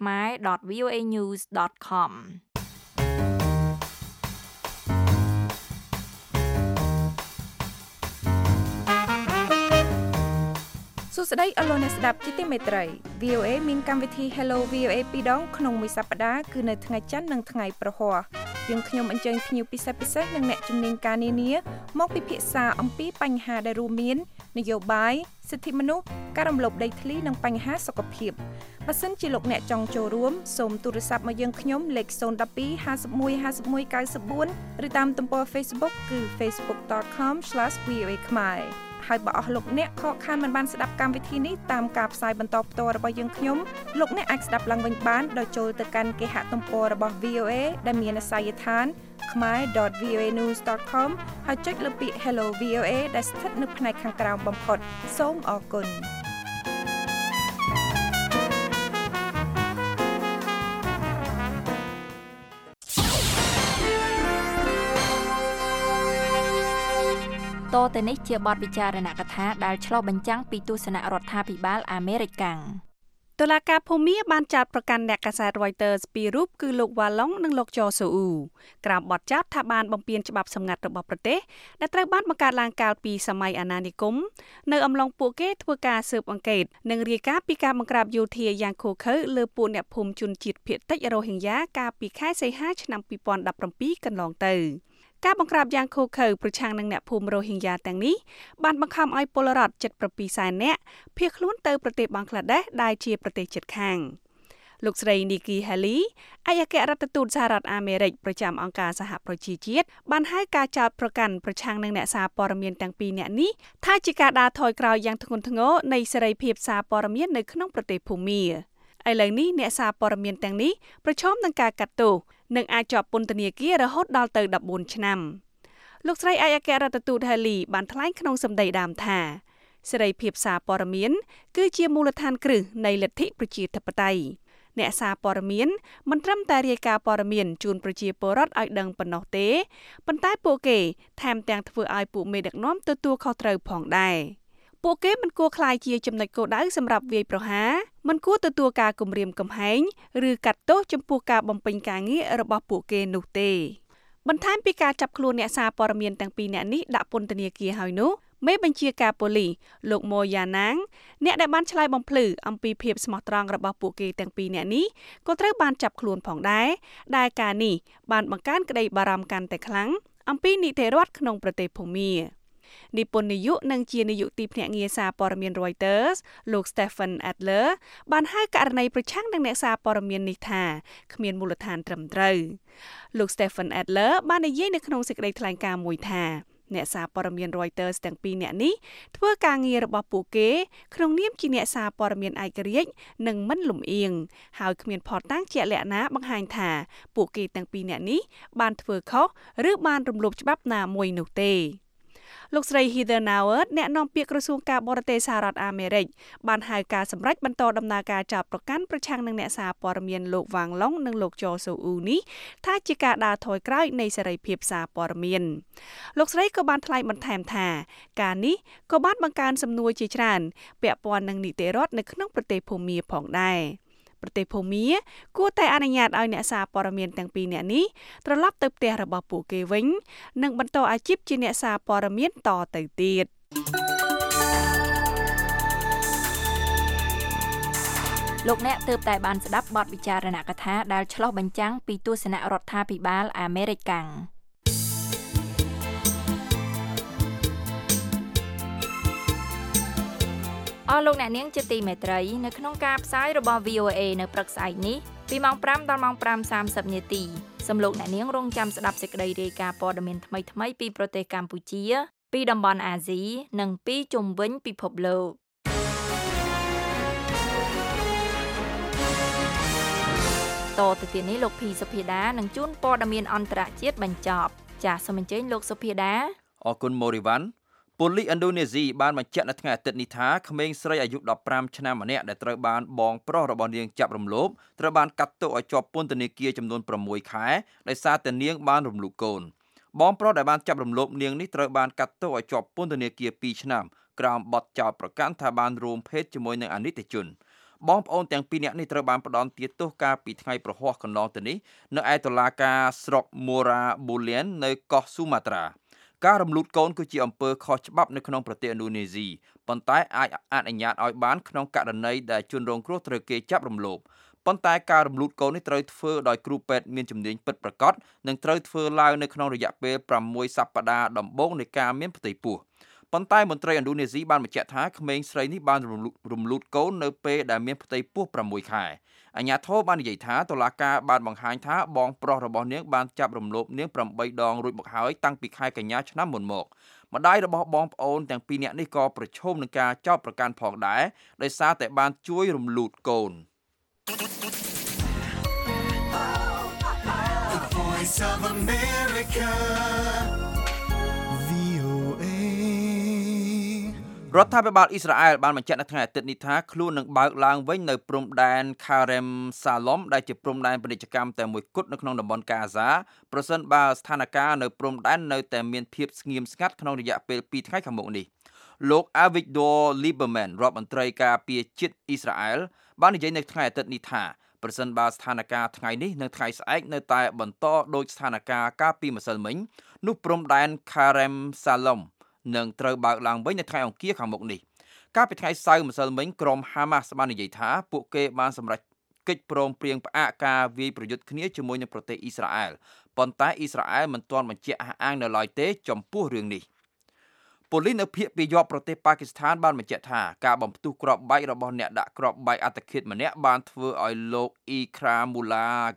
khmer.voanews.com សួស្តីអស់លោកអ្នកស្ដាប់ជាទីមេត្រី VOA មានកម្មវិធី Hello VOA ពីរដងក្នុងមួយសប្តាហ៍គឺនៅថ្ងៃច័ន្ទនិងថ្ងៃប្រហ័សយើងខ្ញុំអញ្ជើញភ្ញៀវពិសេសនិងអ្នកជំនាញការនានាមកពិភាក្សាអំពីបញ្ហាដែលរួមមាននយោបាយសិទ្ធិមនុស្សការរំលោភដីធ្លីនិងបញ្ហាសុខភាពបើសិនជាលោកអ្នកចង់ចូលរួមសូមទូរស័ព្ទមកយើងខ្ញុំលេខ012 51 51 94ឬតាមទំព័រ Facebook គឺ facebook.com/voa khmer ហើយបើអស់លោកអ្នកខកខានមិនបានស្ដាប់កម្មវិធីនេះតាមការផ្សាយបន្តផ្ទាល់របស់យើងខ្ញុំលោកអ្នកអាចស្ដាប់ឡើងវិញបានដោយចូលទៅកាន់គេហទំព័ររបស់ VOA ដែលមានអាសយដ្ឋានkhmer.voanews.com ហើយចុចលើពាក្យ Hello VOA ដែលស្ថិតនៅផ្នែកខាងក្រោមបំផុតសូមអរគុណតទៅនេះជាបទពិចារណកថាដែលឆ្លុះបញ្ចាំងពីទស្សនៈរដ្ឋាភិបាលអាមេរិកកាំងតុលាការភូមាបានចោទប្រកាន់អ្នកកាសែត Reuters ពីររូបគឺលោកវ៉ាឡុងនិងលោកចោស៊ូអ៊ូក្រោមបទចោទថាបានបំពានច្បាប់សម្ងាត់របស់ប្រទេសដែលត្រូវបានបង្កើតឡើងកាលពីសម័យអាណានិគមនៅអំឡុងពួកគេធ្វើការស៊ើបអង្កេតនិងរាយការណ៍ពីការបង្ក្រាបយោធាយ៉ាងឃោរឃៅលើពួកអ្នកភូមិជនជាតិភាគតិចរ៉ូហិញយ៉ាកាលពីខែសីហាឆ្នាំ2017កន្លងទៅការបង្ក្រាបយ៉ាងឃោរឃៅប្រឆាំងនឹងអ្នកភូមិរ៉ូហិញយ៉ាទាំងនេះបានបង្ខំឲ្យពលរដ្ឋ7.2 សែននាក់ភៀសខ្លួនទៅប្រទេសបង់ក្លាដេសដែលជាប្រទេសជិតខាងលោកស្រី Nikki Haley ឯកអគ្គរដ្ឋទូតសហរដ្ឋអាមេរិកប្រចាំអង្គការសហប្រជាជាតិបានហៅការចោទប្រកាន់ប្រឆាំងនឹងអ្នកសារព័ត៌មានទាំងពីរនាក់នេះថាជាការដើរថយក្រោយយ៉ាងធ្ងន់ធ្ងរនៃសេរីភាពសារព័ត៌មាននៅក្នុងប្រទេសភូមាឥឡូវនេះអ្នកសារព័ត៌មានទាំងនេះប្រឈមនឹងការកាត់ទោសនិងអាចជាប់ពន្ធនាគាររហូតដល់ទៅ14ឆ្នាំលោកស្រីឯកអគ្គរដ្ឋទូត Haley បានថ្លែងក្នុងសម្ដីដើមថាសេរីភាពសារព័ត៌មានគឺជាមូលដ្ឋានគ្រឹះនៃលទ្ធិប្រជាធិបតេយ្យអ្នកសារព័ត៌មានមិនត្រឹមតែរាយការណ៍ព័ត៌មានជូនប្រជាពលរដ្ឋឲ្យដឹងប៉ុណ្ណោះទេប៉ុន្តែពួកគេថែមទាំងធ្វើឲ្យពួកមេដឹកនាំទទួលខុសត្រូវផងដែរពួកគេមិនគួរក្លាយជាចំណុចគោលដៅសម្រាប់វាយប្រហារមិនគួរទទួលការគំរាមកំហែងឬកាត់ទោសចំពោះការបំពេញការងាររបស់ពួកគេនោះទេបន្ថែមពីការចាប់ខ្លួនអ្នកសារព័ត៌មានទាំងពីរនាក់នេះដាក់ពន្ធនាគារហើយនោះមេបញ្ជាការប៉ូលីសលោកម៉ូយ៉ាណាងអ្នកដែលបានឆ្លើយបំភ្លឺអំពីភាពស្មោះត្រង់របស់ពួកគេទាំងពីរនាក់នេះក៏ត្រូវបានចាប់ខ្លួនផងដែរដែលការនេះបានបង្កើនក្តីបារម្ភកាន់តែខ្លាំងអំពីនីតិរដ្ឋក្នុងប្រទេសភូមានិពន្ធនាយកនិងជានាយកទីភ្នាក់ងារសារព័ត៌មាន Reuters លោក Stephen Adler បានហៅករណីប្រឆាំងនឹងអ្នកសារព័ត៌មាននេះថាគ្មានមូលដ្ឋានត្រឹមត្រូវលោក Stephen Adler បាននិយាយនៅក្នុងសេចក្តីថ្លែងការណ៍មួយថាអ្នកសារព័ត៌មាន Reuters ទាំងពីរនាក់នេះធ្វើការងាររបស់ពួកគេក្នុងនាមជាអ្នកសារព័ត៌មានឯករាជ្យនិងមិនលំអៀងហើយគ្មានភស្តុតាងជាក់លាក់ណាបង្ហាញថាពួកគេទាំងពីរនាក់នេះបានធ្វើខុសឬបានរំលោភច្បាប់ណាមួយនោះទេលោកស្រី Heather Nauert អ្នកនាំពាក្យក្រសួងការបរទេសសហរដ្ឋអាមេរិកបានហៅការសម្រេចបន្តដំណើរការចោទប្រកាន់ប្រឆាំងនឹងអ្នកសារព័ត៌មានលោកវ៉ាងឡុងនិងលោកចោស៊ូអ៊ូនេះថាជាការដើរថយក្រោយនៃសេរីភាពសារព័ត៌មានលោកស្រីក៏បានថ្លែងបន្ថែមថាការនេះក៏បានបង្កើនសំណួរជាច្រើនពាក់ព័ន្ធនឹងនីតិរដ្ឋនៅក្នុងប្រទេសភូមាផងដែរប្រទេសភូមាគួរតែអនុញ្ញាតឲ្យអ្នកសារព័ត៌មានទាំងពីរនាក់នេះត្រឡប់ទៅផ្ទះរបស់ពួកគេវិញនិងបន្តអាជីពជាអ្នកសារព័ត៌មានតទៅទៀតលោកអ្នកទើបតែបានស្ដាប់បទវិចារណកថាដែលឆ្លុះបញ្ចាំងពីទស្សនៈរដ្ឋាភិបាលអាមេរិកកាំងអស់លោកអ្នកនាងជាទីមេត្រីនៅក្នុងការផ្សាយរបស់ VOA នៅព្រឹកស្អែកនេះពីម៉ោង5ដល់ម៉ោង5:30នាទីសូមលោកអ្នកនាងរងចាំស្ដាប់សេចក្តីរាយការណ៍ព័ត៌មានថ្មីៗពីប្រទេសកម្ពុជាពីតំបន់អាស៊ីនិងពីជុំវិញពិភពលោកតទៅទៀតនេះលោកភីសុភាដានឹងជួនព័ត៌មានអន្តរជាតិបញ្ចប់ចាសសូមអញ្ជើញលោកសុភាដាអរគុណម៉ូរីវ៉ាន់ប៉ូលីសឥណ្ឌូនេស៊ីបានបញ្ជាក់នៅថ្ងៃអាទិត្យនេះថាក្មេងស្រីអាយុ15ឆ្នាំម្នាក់ដែលត្រូវបានបងប្រុសរបស់នាងចាប់រំលោភត្រូវបានកាត់ទោសឲ្យជាប់ពន្ធនាគារចំនួន6ខែដោយសារតែនាងបានរំលូតកូនបងប្រុសដែលបានចាប់រំលោភនាងនេះត្រូវបានកាត់ទោសឲ្យជាប់ពន្ធនាគារ2ឆ្នាំក្រោមបទចោទប្រកាន់ថាបានរួមភេទជាមួយនឹងអនិច្ចជនបងប្អូនទាំងពីរនាក់នេះត្រូវបានផ្ដន្ទាទោសកាលពីថ្ងៃប្រហ័សកន្លងទៅនេះនៅឯតុលាការស្រុក Muara Bulan នៅកោះស៊ូម៉ាត្រាការរំលូតកូនគឺជាអំពើខុសច្បាប់នៅក្នុងប្រទេសឥណ្ឌូនេស៊ីប៉ុន្តែអាចអនុញ្ញាតឲ្យបានក្នុងករណីដែលជនរងគ្រោះត្រូវគេចាប់រំលោភប៉ុន្តែការរំលូតកូននេះត្រូវធ្វើដោយគ្រូពេទ្យមានជំនាញពិតប្រាកដនិងត្រូវធ្វើឡើងនៅក្នុងរយៈពេល6សប្តាហ៍ដំបូងនៃការមានផ្ទៃពោះប៉ុន្តែមន្ត្រីឥណ្ឌូនេស៊ីបានបញ្ជាក់ថាក្មេងស្រីនេះបានរំលូតកូននៅពេលដែលមានផ្ទៃពោះ6ខែអាជ្ញាធរបាននិយាយថាតុលាការបានបង្ហាញថាបងប្រុសរបស់នាងបានចាប់រំលោភនាង8ដងរួចមកហើយតាំងពីខែកញ្ញាឆ្នាំមុនមកម្ដាយរបស់បងប្អូនទាំងពីរនាក់នេះក៏ប្រឈមនឹងការចោទប្រកាន់ផងដែរដោយសារតែបានជួយរំលូតកូន Voice of America. VOA. រដ្ឋាភិបាលអ៊ីស្រាអែលបានបញ្ជាក់នៅថ្ងៃអាទិត្យនេះថាខ្លួននឹងបើកឡើងវិញនៅព្រំដែន Karem Salom ដែលជាព្រំដែនពាណិជ្ជកម្មតែមួយគត់នៅក្នុងតំបន់កាហ្សាប្រសិនបើស្ថានភាពនៅព្រំដែននៅតែមានភាពស្ងៀមស្ងាត់ក្នុងរយៈពេល2ថ្ងៃខាងមុខនេះលោក Avigdor Lieberman រដ្ឋមន្ត្រីការពារជាតិអ៊ីស្រាអែលបាននិយាយនៅថ្ងៃអាទិត្យនេះថាប្រសិនបើស្ថានភាពថ្ងៃនេះនិងថ្ងៃស្អែកនៅតែបន្តដោយស្ថានភាពកាលពីម្សិលមិញនោះព្រំដែន Karem Salom នឹងត្រូវបើកឡើងវិញនៅថ្ងៃអង្គារខាងមុខនេះកាលពីថ្ងៃសៅរ៍ម្សិលមិញក្រុម Hamas បាននិយាយថាពួកគេបានសម្រេចកិច្ចព្រមព្រៀងផ្អាកការវាយប្រយុទ្ធគ្នាជាមួយនឹងប្រទេសអ៊ីស្រាអែលប៉ុន្តែអ៊ីស្រាអែលមិនទាន់បញ្ជាក់អះអាងនៅឡើយទេចំពោះរឿងនេះប៉ូលីសនៅភាគពាយ័ព្យប្រទេសប៉ាគីស្ថានបានបញ្ជាក់ថាការបំផ្ទុះគ្រាប់បែករបស់អ្នកដាក់គ្រាប់បែកអត្តឃាតម្នាក់បានធ្វើឲ្យលោកអ៊ីក្រាមូឡា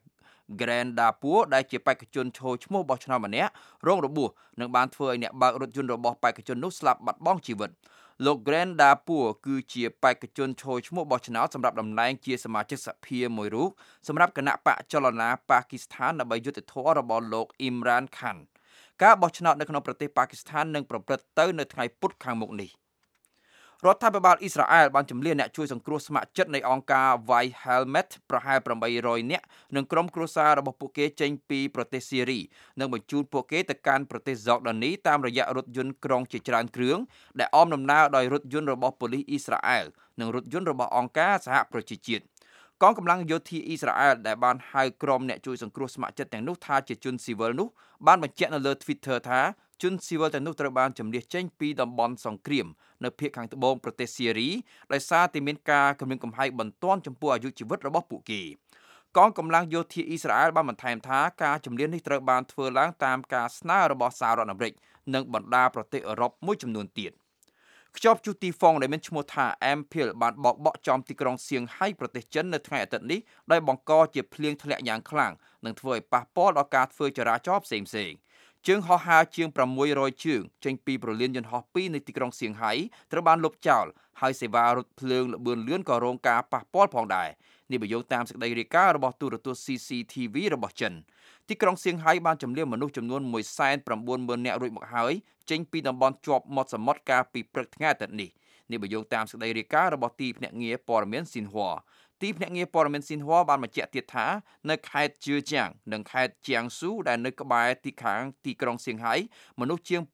Grandapur ដែលជាបេក្ខជនឈរឈ្មោះបោះឆ្នោតម្នាក់រងរបួសនិងបានធ្វើឲ្យអ្នកបើករថយន្តរបស់បេក្ខជននោះស្លាប់បាត់បង់ជីវិតលោក Grandapur គឺជាបេក្ខជនឈរឈ្មោះបោះឆ្នោតសម្រាប់តំណែងជាសមាជិកសភាមួយរូបសម្រាប់គណៈបកចលនាប៉ាគីស្ថានដើម្បីយុត្តិធម៌របស់លោក Imran Khan ការបោះឆ្នោតនៅក្នុងប្រទេសប៉ាគីស្ថាននឹងប្រព្រឹត្តទៅនៅថ្ងៃពុធខាងមុខនេះរដ្ឋាភិបាលអ៊ីស្រាអែលបានជំលានអ្នកជួយសង្គ្រោះស្ម័គ្រចិត្តនៃអង្គការ White Helmet ប្រហែល800នាក់និងក្រុមគ្រួសាររបស់ពួកគេចេញពីប្រទេសស៊ីរីនិងបញ្ជូនពួកគេទៅកាន់ប្រទេសហ្សូដានីតាមរយៈរថយន្តក្រុងជាច្រើនគ្រឿងដែលអមដំណើរដោយរថយន្តរបស់ប៉ូលីសអ៊ីស្រាអែលនិងរថយន្តរបស់អង្គការសហប្រជាជាតិកងកម្លាំងយោធាអ៊ីស្រាអែលដែលបានហៅក្រុមអ្នកជួយសង្គ្រោះស្ម័គ្រចិត្តទាំងនោះថាជាជនស៊ីវិលនោះបានបញ្ជាក់នៅលើ Twitter ថាជនស៊ីវិលទាំងនោះត្រូវបានជម្លៀសចេញពីតំបន់សង្គ្រាមនៅភាគខាងត្បូងប្រទេសស៊ីរីដោយសារតែមានការគំរាមកំហែងបន្ទាន់ចំពោះអាយុជីវិតរបស់ពួកគេកងកម្លាំងយោធាអ៊ីស្រាអែលបានបន្ថែមថាការជម្លៀសនេះត្រូវបានធ្វើឡើងតាមការស្នើរបស់សហរដ្ឋអាមេរិកនិងបណ្ដាប្រទេសអឺរ៉ុបមួយចំនួនទៀតខ្ជាប់ជូទីហ្វុងដែលមានឈ្មោះថា Ampil បានបោកចំទីក្រុងសៀងហៃប្រទេសចិននៅថ្ងៃអាទិត្យនេះដោយបង្កជាភ្លៀងធ្លាក់យ៉ាងខ្លាំងនិងធ្វើឲ្យប៉ះពាល់ដល់ការធ្វើចរាចរណ៍ផ្សេងៗជើងហោះហើរជាង600ជើងចេញពីប្រលានយន្តហោះ2នៅទីក្រុងសៀងហៃត្រូវបានលុបចោលហើយសេវារថភ្លើងល្បឿនលឿនក៏រងការប៉ះពាល់ផងដែរនេះបើយោងតាមសេចក្តីរាយការណ៍របស់ទូរទស្សន៍ CCTV របស់ចិនទីក្រុងសៀងហៃបានជម្លៀសមនុស្សចំនួន 190,000 នាក់រួចមកហើយចេញពីតំបន់ជាប់មាត់សមុទ្រកាលពីព្រឹកថ្ងៃអាទិត្យនេះបើយោងតាមសេចក្តីរាយការណ៍របស់ទីភ្នាក់ងារព័ត៌មានស៊ីនហួរទីភ្នាក់ងារព័ត៌មានស៊ីនហួរបានបញ្ជាក់ទៀតថានៅខេត្តជឿជាងនិងខេត្តជាងស៊ូដែលនៅក្បែរទីខាងទីក្រុងសៀងហៃមនុស្សជាង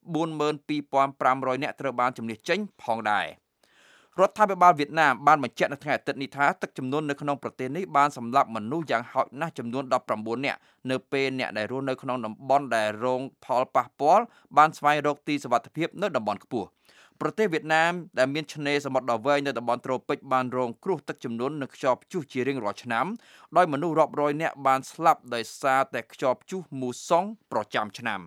42,500 នាក់ត្រូវបានជម្លៀសចេញផងដែររដ្ឋាភិបាលវៀតណាមបានបញ្ជាក់នៅថ្ងៃអាទិត្យនេះថាទឹកជំនន់នៅក្នុងប្រទេសនេះបានសម្លាប់មនុស្សយ៉ាងហោចណាស់ចំនួន19នាក់នៅពេលអ្នកដែលរស់នៅក្នុងតំបន់ដែលរងផលប៉ះពាល់បានស្វែងរកទីសុវត្ថិភាពនៅតំបន់ខ្ពស់ប្រទេសវៀតណាមដែលមានឆ្នេរសមុទ្រដ៏វែងនៅតំបន់ត្រូពិចបានរងគ្រោះទឹកជំនន់និងខ្យល់ព្យុះជារៀងរាល់ឆ្នាំដោយមនុស្សរាប់រយនាក់បានស្លាប់ដោយសារតែខ្យល់ព្យុះមូសុងប្រចាំឆ្នាំ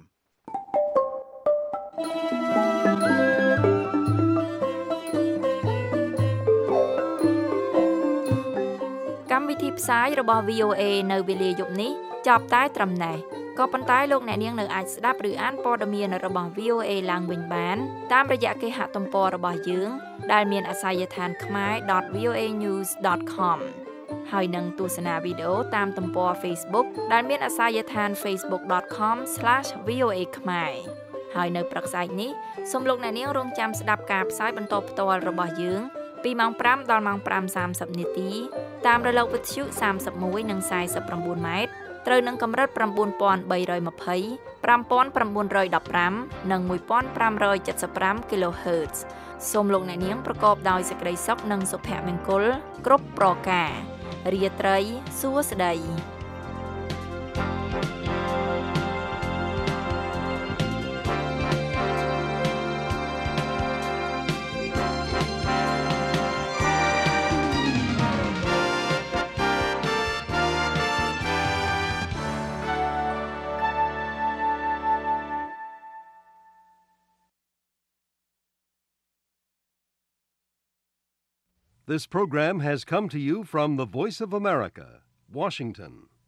កម្មវិធីផ្សាយរបស់ VOA នៅវេលាយប់នេះចប់តែត្រឹមណេះក៏ប៉ុន្តែលោកអ្នកនាងនៅអាចស្ដាប់ឬអានព័ត៌មានរបស់ VOA ឡើងវិញបានតាមរយៈគេហទំព័ររបស់យើងដែលមានអាសយដ្ឋាន khmer.voanews.com ហើយនឹងទស្សនាវីដេអូតាមទំព័រ Facebook ដែលមានអាសយដ្ឋាន facebook.com/voa khmer ហើយនៅព្រឹកស្អែកនេះសូមលោកអ្នកនាងរងចាំស្ដាប់ការផ្សាយបន្តផ្ទាល់របស់យើងពីម៉ោង5ដល់ម៉ោង 5:30 នាទីតាមរលកវិទ្យុ31និង49ម៉ែត្រត្រូវនឹងកម្រិត 9320 5915 និង 1575 kHz សូមលោកអ្នកនាងប្រកបដោយសេចក្តីសុខនិងសុភមង្គលគ្រប់ប្រការរាត្រីសួស្តី This program has come to you from the Voice of America, Washington.